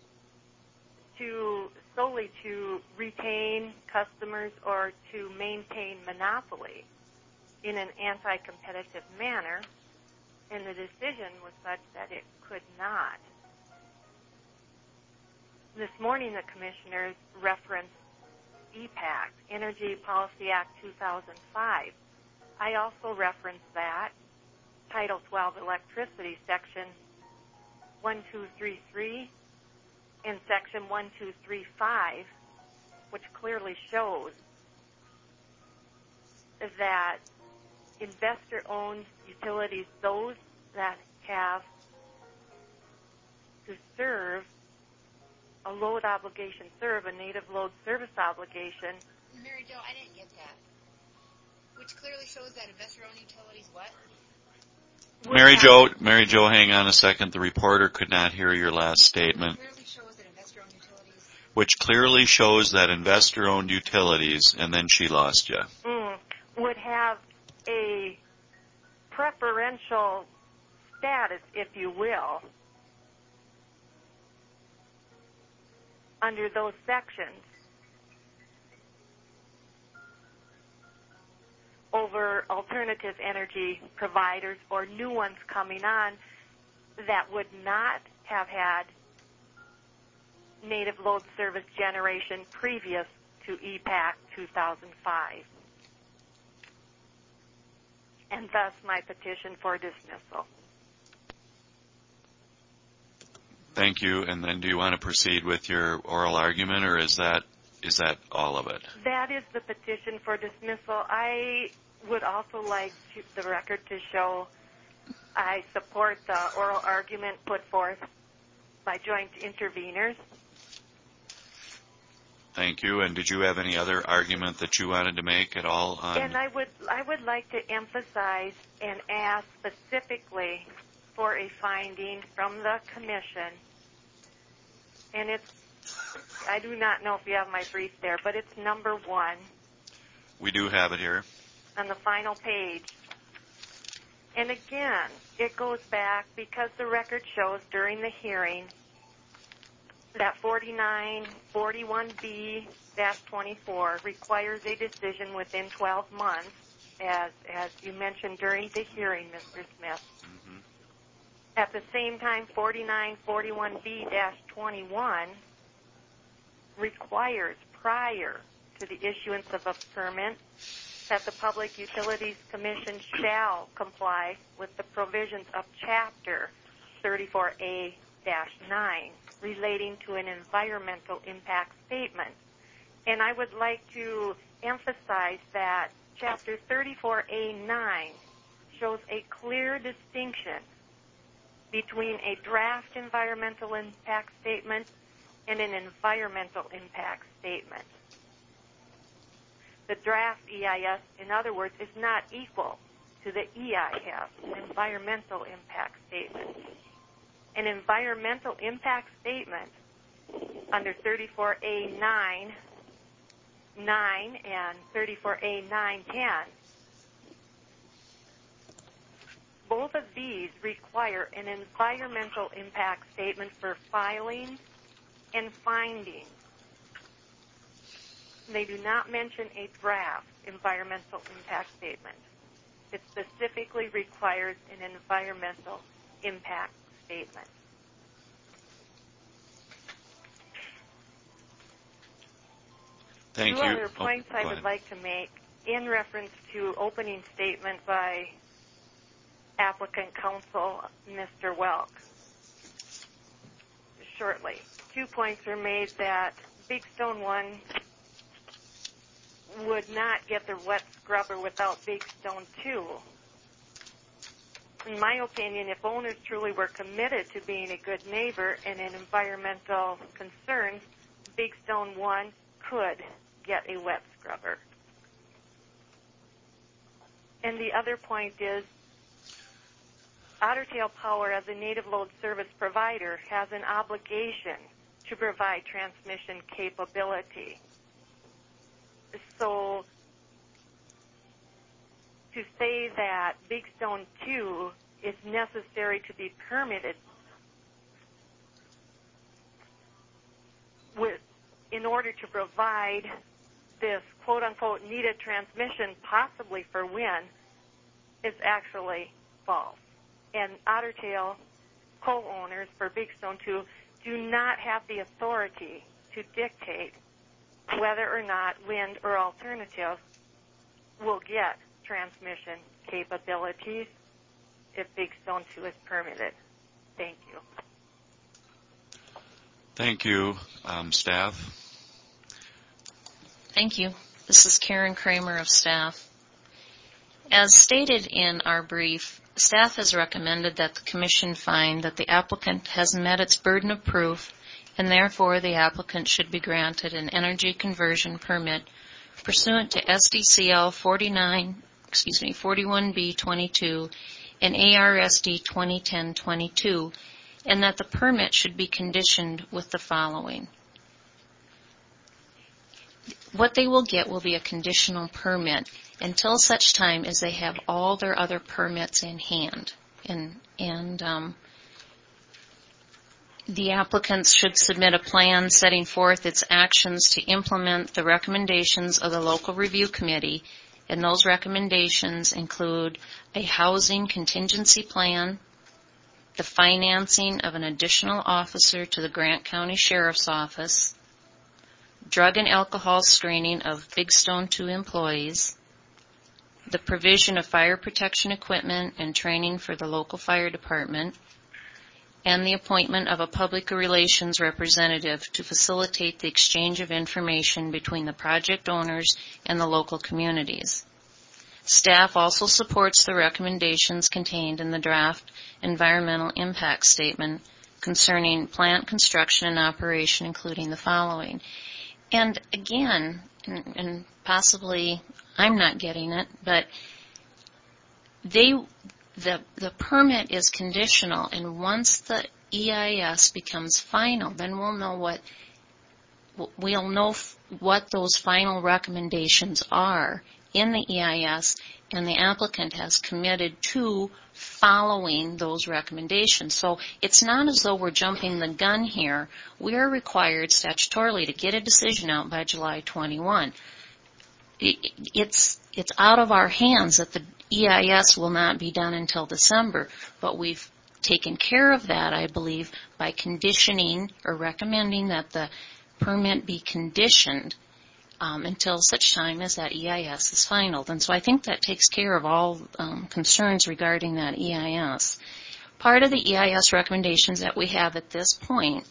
C: to solely to retain customers or to maintain monopoly in an anti-competitive manner, and the decision was such that it could not. This morning the commissioners referenced E PAC, Energy Policy Act two thousand five. I also referenced that, Title twelve Electricity, Section one two three three and Section one two three five, which clearly shows that investor-owned utilities, those that have to serve a load obligation, serve a native load service obligation.
H: Mary Jo, I didn't get that. Which clearly shows that investor-owned utilities what?
B: Mary Jo, Mary Jo, hang on a second. The reporter could not hear your last statement.
H: Clearly shows that investor-owned utilities.
B: Which clearly shows that investor-owned utilities, and then she lost you.
C: Mm, would have a preferential status, if you will, under those sections over alternative energy providers or new ones coming on that would not have had native load service generation previous to E PAC two thousand five. And thus my petition for dismissal.
B: Thank you. And then do you want to proceed with your oral argument, or is that is that all of it?
C: That is the petition for dismissal. I would also like to, the record to show I support the oral argument put forth by joint interveners.
B: Thank you. And did you have any other argument that you wanted to make at all on?
C: And I would I would like to emphasize and ask specifically for a finding from the commission. And it's, I do not know if you have my brief there, but it's number one.
B: We do have it here.
C: On the final page. And again, it goes back because the record shows during the hearing that forty-nine forty-one B twenty-four requires a decision within twelve months, as as you mentioned during the hearing, Mister Smith.
B: Mm-hmm.
C: At the same time, forty-nine forty-one B twenty-one requires, prior to the issuance of a permit, that the Public Utilities Commission shall comply with the provisions of Chapter thirty-four A nine relating to an environmental impact statement. And I would like to emphasize that Chapter thirty-four A nine shows a clear distinction between a draft environmental impact statement and an environmental impact statement. The draft E I S, in other words, is not equal to the E I S, an environmental impact statement. An environmental impact statement under thirty-four A nine, nine and thirty-four A nine ten, both of these require an environmental impact statement for filing and findings. They do not mention a draft environmental impact statement. It specifically requires an environmental impact statement.
B: Thank
C: Two
B: you.
C: other points
B: oh,
C: I would
B: ahead.
C: like to make in reference to opening statement by applicant counsel, Mister Welk. Shortly, two points were made that Big Stone one would not get the wet scrubber without Big Stone two. In my opinion, if owners truly were committed to being a good neighbor and an environmental concern, Big Stone one could get a wet scrubber. And the other point is Otter Tail Power, as a native load service provider, has an obligation to provide transmission capability. So to say that Big Stone two is necessary to be permitted with, in order to provide this quote-unquote needed transmission, possibly for wind, is actually false. And Otter Tail co-owners for Big Stone two do not have the authority to dictate whether or not wind or alternatives will get transmission capabilities if Big Stone two is permitted. Thank you.
B: Thank you, um, staff.
F: Thank you. This is Karen Kramer of staff. As stated in our brief, staff has recommended that the Commission find that the applicant has met its burden of proof, and therefore the applicant should be granted an energy conversion permit pursuant to S D C L forty-nine, excuse me, forty-one B twenty-two and A R S D twenty ten twenty-two, and that the permit should be conditioned with the following. What they will get will be a conditional permit until such time as they have all their other permits in hand. And, and um, the applicants should submit a plan setting forth its actions to implement the recommendations of the local review committee, and those recommendations include a housing contingency plan, the financing of an additional officer to the Grant County Sheriff's Office, drug and alcohol screening of Big Stone two employees, the provision of fire protection equipment and training for the local fire department, and the appointment of a public relations representative to facilitate the exchange of information between the project owners and the local communities. Staff also supports the recommendations contained in the draft environmental impact statement concerning plant construction and operation, including the following. And again, and, and possibly I'm not getting it, but they, the, the permit is conditional, and once the E I S becomes final, then we'll know what, we'll know what those final recommendations are in the E I S, and the applicant has committed to following those recommendations. So it's not as though we're jumping the gun here. We're required statutorily to get a decision out by July twenty-first. It, it's, it's out of our hands that the E I S will not be done until December, but we've taken care of that, I believe, by conditioning or recommending that the permit be conditioned Um, until such time as that E I S is finalized. And so I think that takes care of all um, concerns regarding that E I S. Part of the E I S recommendations that we have at this point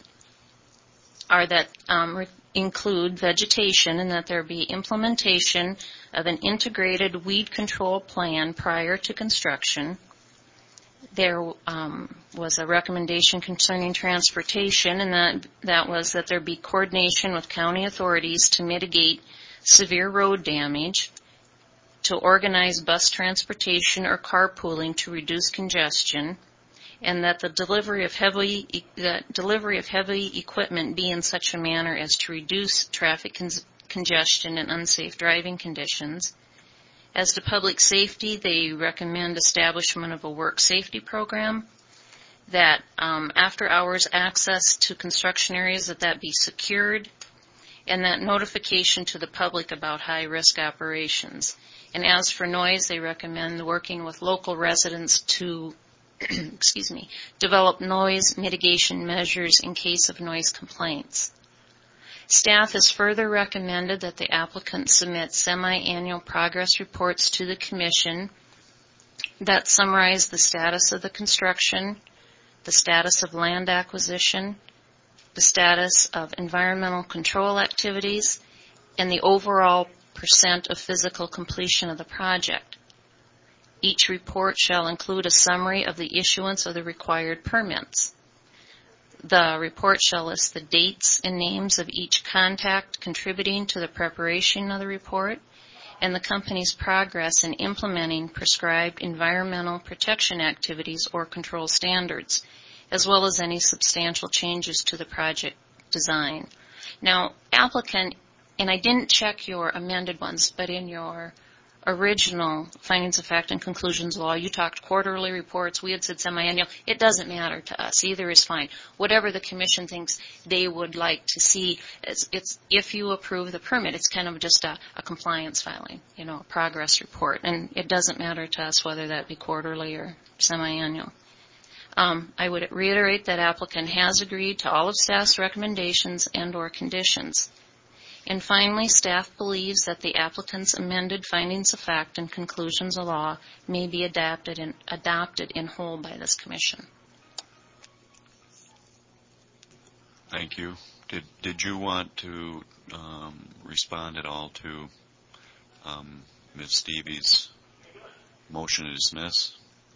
F: are that um, re- include vegetation, and that there be implementation of an integrated weed control plan prior to construction. There um, was a recommendation concerning transportation, and that, that was that there be coordination with county authorities to mitigate severe road damage, to organize bus transportation or carpooling to reduce congestion, and that the delivery of heavy the delivery of heavy equipment be in such a manner as to reduce traffic con- congestion and unsafe driving conditions. As to public safety, they recommend establishment of a work safety program, that um, after-hours access to construction areas, that that be secured, and that notification to the public about high-risk operations. And as for noise, they recommend working with local residents to excuse me, develop noise mitigation measures in case of noise complaints. Staff has further recommended that the applicant submit semi-annual progress reports to the Commission that summarize the status of the construction, the status of land acquisition, the status of environmental control activities, and the overall percent of physical completion of the project. Each report shall include a summary of the issuance of the required permits. The report shall list the dates and names of each contact contributing to the preparation of the report and the company's progress in implementing prescribed environmental protection activities or control standards, as well as any substantial changes to the project design. Now, applicant, and I didn't check your amended ones, but in your original findings of fact and conclusions law, you talked quarterly reports. We had said semi-annual. It doesn't matter to us. Either is fine. Whatever the commission thinks they would like to see, it's, it's if you approve the permit, it's kind of just a, a compliance filing, you know, a progress report. And it doesn't matter to us whether that be quarterly or semi-annual. Um, I would reiterate that applicant has agreed to all of staff's recommendations and or conditions. And finally, staff believes that the applicant's amended findings of fact and conclusions of law may be adapted and adopted in whole by this commission.
B: Thank you. Did did you want to um, respond at all to um, Miz Stevie's motion to dismiss?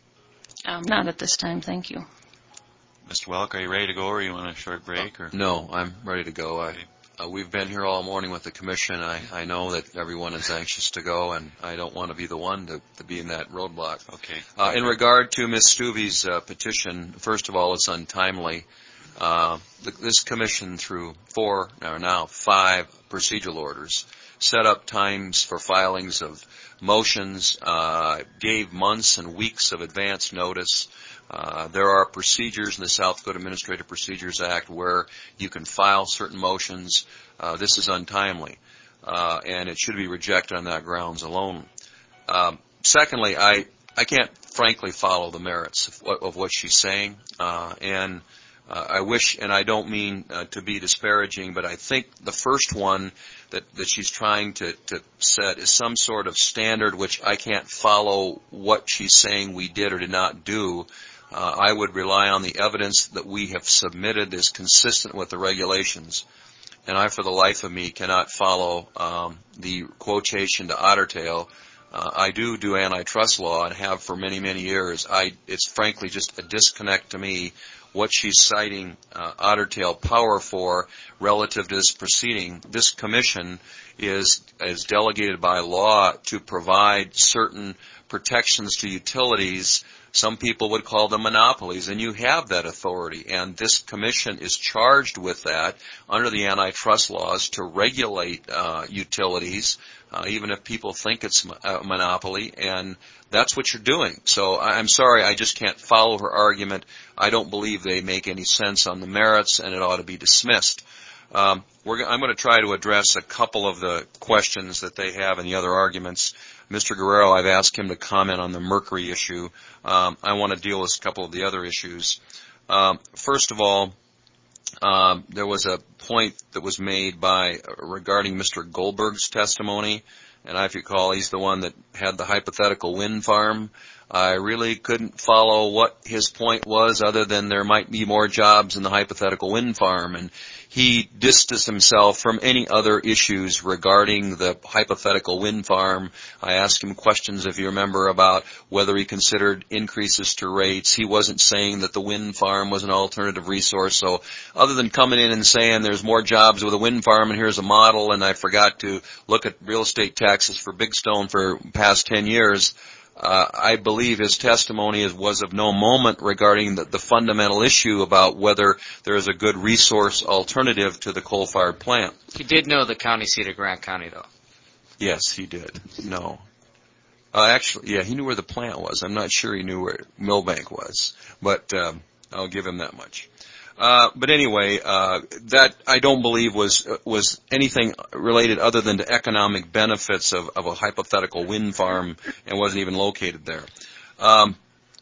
F: Um, not at this time, thank you.
B: Mister Welk, are you ready to go, or you want a short break? Or?
E: No, I'm ready to go. I, uh, we've been here all morning with the commission. I, I know that everyone is anxious to go, and I don't want to be the one to, to be in that roadblock.
B: Okay.
E: Uh, in regard to Miz Stuvey's uh, petition, first of all, it's untimely. Uh, the, this commission, through four, or now five procedural orders, set up times for filings of motions, uh, gave months and weeks of advance notice. Uh, there are procedures in the South Dakota Administrative Procedures Act where you can file certain motions. Uh, this is untimely, uh, and it should be rejected on that grounds alone. Um, secondly, I, I can't frankly follow the merits of what, of what she's saying, uh, and Uh, I wish, and I don't mean uh, to be disparaging, but I think the first one that, that she's trying to, to set is some sort of standard which I can't follow what she's saying we did or did not do. Uh, I would rely on the evidence that we have submitted is consistent with the regulations. And I, for the life of me, cannot follow um, the quotation to Otter Tail. Uh, I do do antitrust law and have for many, many years. I, it's frankly just a disconnect to me what she's citing uh, Otter Tail power for relative to this proceeding. This commission is, is delegated by law to provide certain protections to utilities. Some people would call them monopolies, and you have that authority. And this commission is charged with that under the antitrust laws to regulate uh, utilities, uh, even if people think it's a monopoly, and that's what you're doing. So I'm sorry, I just can't follow her argument. I don't believe they make any sense on the merits, and it ought to be dismissed. Um, we're, I'm going to try to address a couple of the questions that they have in the other arguments. Mister Guerrero, I've asked him to comment on the mercury issue. Um, I want to deal with a couple of the other issues. Um, first of all, um, there was a point that was made by uh, regarding Mister Goldberg's testimony, and if you recall, he's the one that had the hypothetical wind farm. I really couldn't follow what his point was other than there might be more jobs in the hypothetical wind farm, and he distanced himself from any other issues regarding the hypothetical wind farm. I asked him questions, if you remember, about whether he considered increases to rates. He wasn't saying that the wind farm was an alternative resource. So other than coming in and saying there's more jobs with a wind farm and here's a model, and I forgot to look at real estate taxes for Big Stone for the past ten years, Uh, I believe his testimony is, was of no moment regarding the, the fundamental issue about whether there is a good resource alternative to the coal-fired plant.
A: He did know the county seat of Grant County, though.
E: Yes, he did. No. Uh, actually, yeah, he knew where the plant was. I'm not sure he knew where Millbank was, but um, I'll give him that much. Uh, but anyway, uh, that I don't believe was was anything related other than to economic benefits of, of a hypothetical wind farm, and wasn't even located there. Um,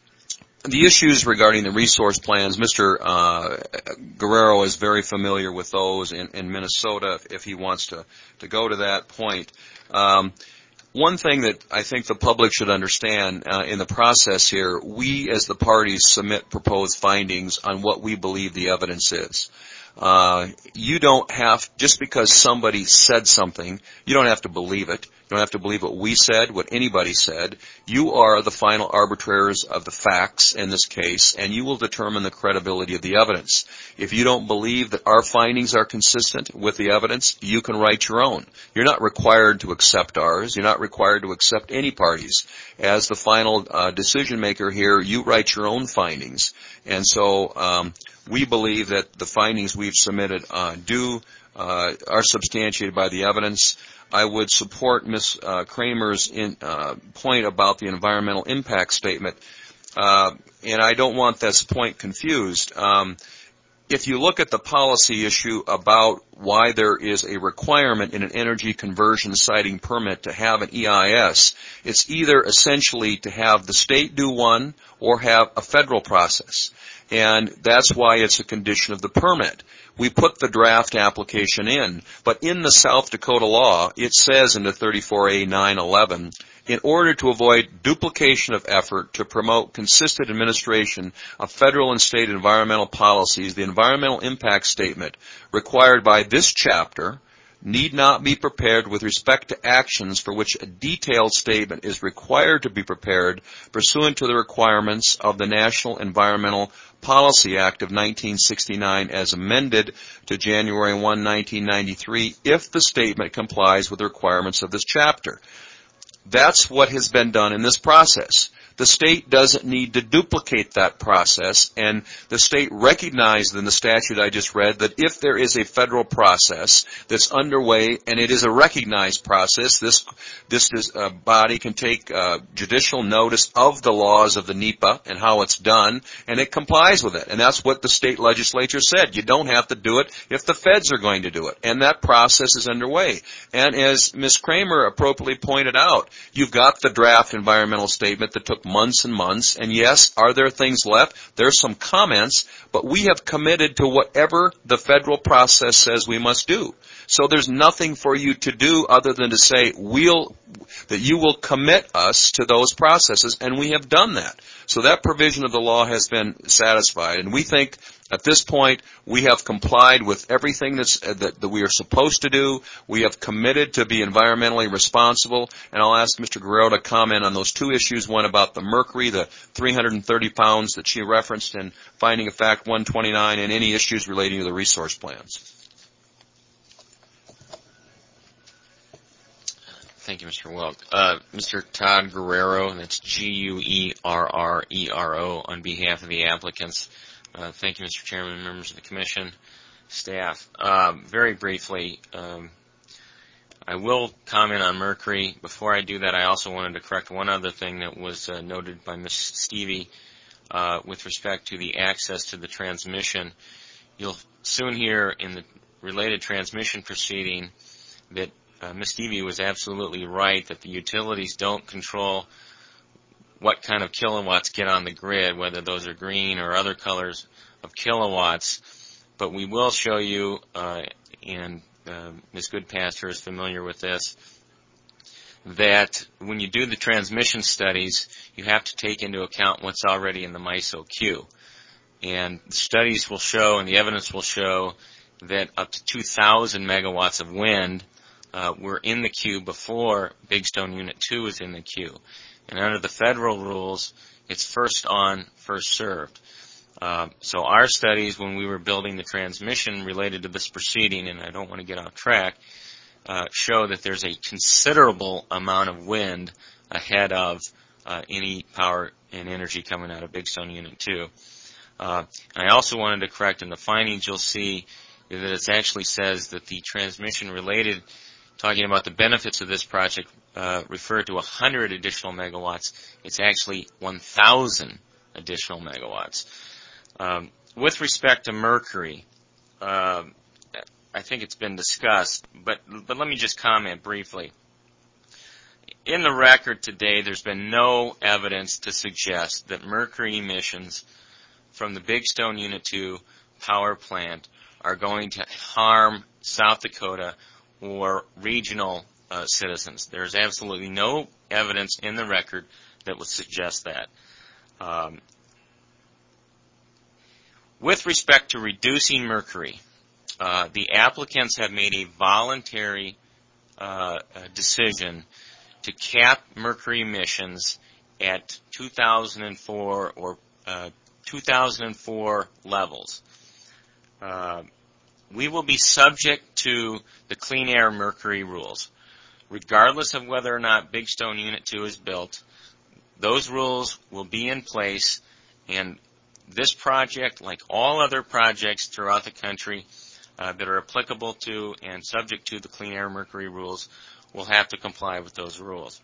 E: the issues regarding the resource plans, Mister Uh, Guerrero is very familiar with those in, in Minnesota. If, if he wants to to go to that point. Um, One thing that I think the public should understand uh, in the process here, we as the parties submit proposed findings on what we believe the evidence is. Uh, you don't have, just because somebody said something, you don't have to believe it. don't have to believe what we said, what anybody said. You are the final arbitrators of the facts in this case, and you will determine the credibility of the evidence. If you don't believe that our findings are consistent with the evidence, you can write your own. You're not required to accept ours. You're not required to accept any parties. As the final uh, decision maker here, you write your own findings. And so um, we believe that the findings we've submitted uh, do uh, are substantiated by the evidence. I would support Miz Uh, Kramer's in, uh, point about the environmental impact statement, uh, and I don't want this point confused. Um, if you look at the policy issue about why there is a requirement in an energy conversion siting permit to have an E I S, it's either essentially to have the state do one or have a federal process. And that's why it's a condition of the permit. We put the draft application in, but in the South Dakota law, it says in the thirty-four A nine eleven, in order to avoid duplication of effort to promote consistent administration of federal and state environmental policies, the environmental impact statement required by this chapter need not be prepared with respect to actions for which a detailed statement is required to be prepared pursuant to the requirements of the National Environmental Policy Act of nineteen sixty-nine as amended to January first, nineteen ninety-three, if the statement complies with the requirements of this chapter. That's what has been done in this process. The state doesn't need to duplicate that process, and the state recognized in the statute I just read that if there is a federal process that's underway, and it is a recognized process, this this is, uh, body can take uh, judicial notice of the laws of the NEPA and how it's done, and it complies with it. And that's what the state legislature said. You don't have to do it if the feds are going to do it. And that process is underway. And as Miz Kramer appropriately pointed out, you've got the draft environmental statement that took months and months, and yes, are there things left? There's some comments, but we have committed to whatever the federal process says we must do. So there's nothing for you to do other than to say we'll, that you will commit us to those processes, and we have done that. So that provision of the law has been satisfied, and we think at this point we have complied with everything that's, uh, that, that we are supposed to do. We have committed to be environmentally responsible, and I'll ask Mister Guerrero to comment on those two issues, one about the mercury, the three hundred thirty pounds that she referenced in finding of fact one twenty-nine, and any issues relating to the resource plans.
I: Thank you, Mister Welk. Uh, Mister Todd Guerrero, that's G U E R R E R O, on behalf of the applicants. Uh, thank you, Mister Chairman, members of the Commission, staff. Um, very briefly, um, I will comment on mercury. Before I do that, I also wanted to correct one other thing that was uh, noted by Miz Stevie uh, with respect to the access to the transmission. You'll soon hear in the related transmission proceeding that Uh, Miz Stevie was absolutely right that the utilities don't control what kind of kilowatts get on the grid, whether those are green or other colors of kilowatts. But we will show you, uh, and uh, Miz Goodpaster is familiar with this, that when you do the transmission studies, you have to take into account what's already in the MISO queue. And the studies will show, and the evidence will show, that up to two thousand megawatts of wind Uh, were in the queue before Big Stone Unit two was in the queue. And under the federal rules, it's first on, first served. Uh, so our studies, when we were building the transmission related to this proceeding, and I don't want to get off track, uh, show that there's a considerable amount of wind ahead of uh, any power and energy coming out of Big Stone Unit two. Uh, I also wanted to correct in the findings, you'll see that it actually says that the transmission related, talking about the benefits of this project, uh, refer to one hundred additional megawatts. It's actually one thousand additional megawatts. Um, with respect to mercury, uh, I think it's been discussed, but, but let me just comment briefly. In the record today, there's been no evidence to suggest that mercury emissions from the Big Stone Unit two power plant are going to harm South Dakota or regional uh, citizens. There's absolutely no evidence in the record that would suggest that. Um, with respect to reducing mercury, uh, the applicants have made a voluntary uh, decision to cap mercury emissions at two thousand four or uh, two thousand four levels. Uh, we will be subject to the Clean Air Mercury rules. Regardless of whether or not Big Stone Unit two is built, those rules will be in place, and this project, like all other projects throughout the country uh, that are applicable to and subject to the Clean Air Mercury rules, will have to comply with those rules.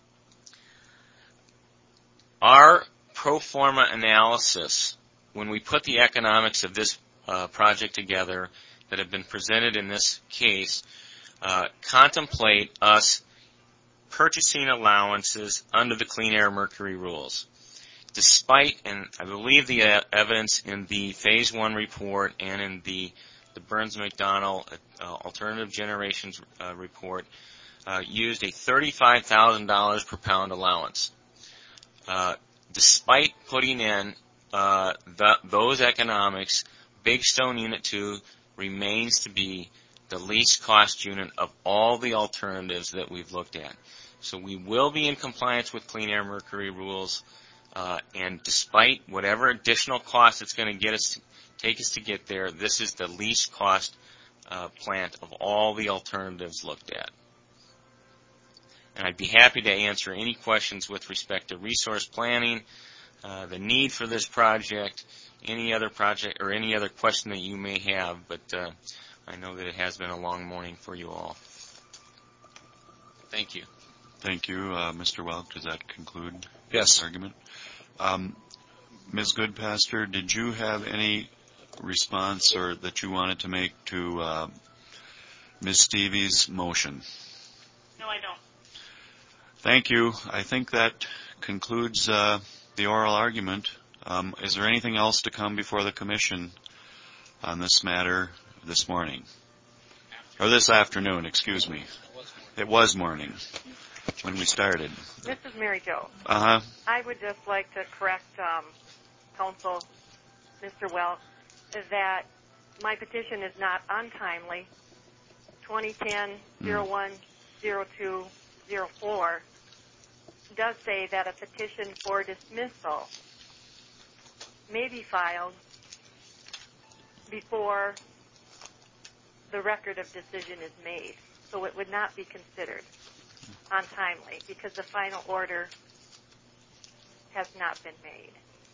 I: Our pro forma analysis, when we put the economics of this uh, project together that have been presented in this case, uh, contemplate us purchasing allowances under the Clean Air Mercury rules. Despite, and I believe the uh, evidence in the Phase one report and in the, the Burns-McDonnell uh, Alternative Generations uh, report, uh, used a thirty-five thousand dollars per pound allowance. Uh, despite putting in uh, the, those economics, Big Stone Unit two remains to be the least cost unit of all the alternatives that we've looked at. So we will be in compliance with Clean Air Mercury rules, uh, and despite whatever additional cost it's going to get us, to, take us to get there, this is the least cost uh, plant of all the alternatives looked at. And I'd be happy to answer any questions with respect to resource planning, uh, the need for this project, any other project, or any other question that you may have, but uh, I know that it has been a long morning for you all. Thank you.
B: Thank you, uh, Mister Welk. Does that conclude
E: Yes.
B: the argument? Um, Miz Goodpaster, did you have any response or that you wanted to make to uh, Miz Stevie's motion?
D: No, I don't.
B: Thank you. I think that concludes uh, the oral argument. Um, is there anything else to come before the Commission on this matter this morning? Or this afternoon, excuse me. It was morning when we started.
C: This is Mary Jo.
B: Uh-huh.
C: I would just like to correct um, Council, Mister Welk, that my petition is not untimely. twenty ten oh one oh two oh four does say that a petition for dismissal may be filed before the record of decision is made. So it would not be considered untimely because the final order has not been made.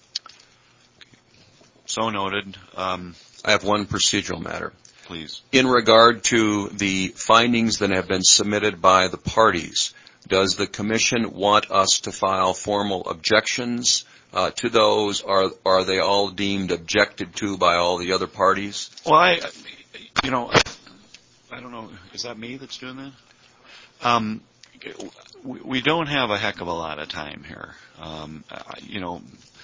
B: So noted. Um,
E: I have one procedural matter.
B: please.
E: In regard to the findings that have been submitted by the parties, does the Commission want us to file formal objections uh, to those? Or are they all deemed objected to by all the other parties?
B: Well, I, you know, I don't know. Is that me that's doing that? Um, we, we don't have a heck of a lot of time here. Um, you know,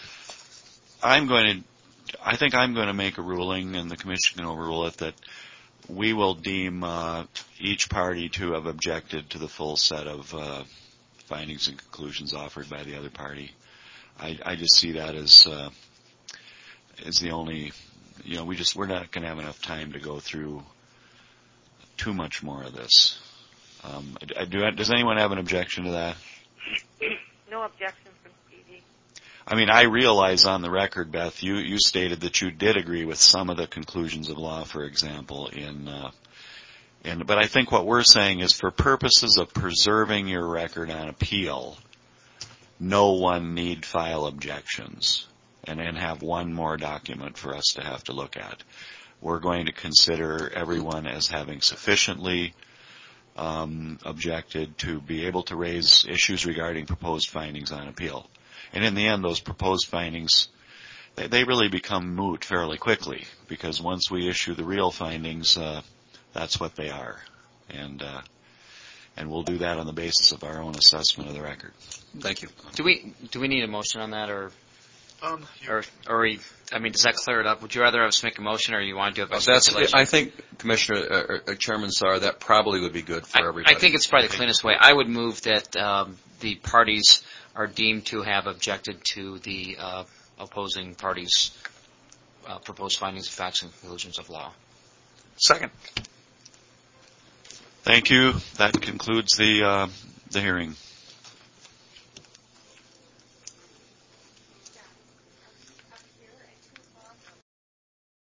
B: I'm going to, I think I'm going to make a ruling, and the Commission can overrule it, that we will deem uh, each party to have objected to the full set of uh, findings and conclusions offered by the other party. I, I just see that as uh, as the only, you know, we just we're not going to have enough time to go through too much more of this. Um, do, does anyone have an objection to that?
C: No objection from Stevie.
B: I mean, I realize on the record, Beth, you, you stated that you did agree with some of the conclusions of law, for example, in, uh, in, but I think what we're saying is for purposes of preserving your record on appeal, no one need file objections and then have one more document for us to have to look at. We're going to consider everyone as having sufficiently um, objected to be able to raise issues regarding proposed findings on appeal. And in the end, those proposed findings, they, they really become moot fairly quickly, because once we issue the real findings, uh, that's what they are. And uh, and we'll do that on the basis of our own assessment of the record.
E: Thank you.
A: Do we do we need a motion on that, or
B: Um,
A: or or we, I mean, does that clear it up? Would you rather us make a motion, or you want to do it by
E: That's,
A: stipulation?
E: I think, Commissioner, uh, uh, Chairman Sarr, that probably would be good for
A: I,
E: everybody.
A: I think it's probably the cleanest way. I would move that um, the parties are deemed to have objected to the uh, opposing parties' uh, proposed findings of facts and conclusions of law.
B: Second. Thank you. That concludes the uh, the hearing.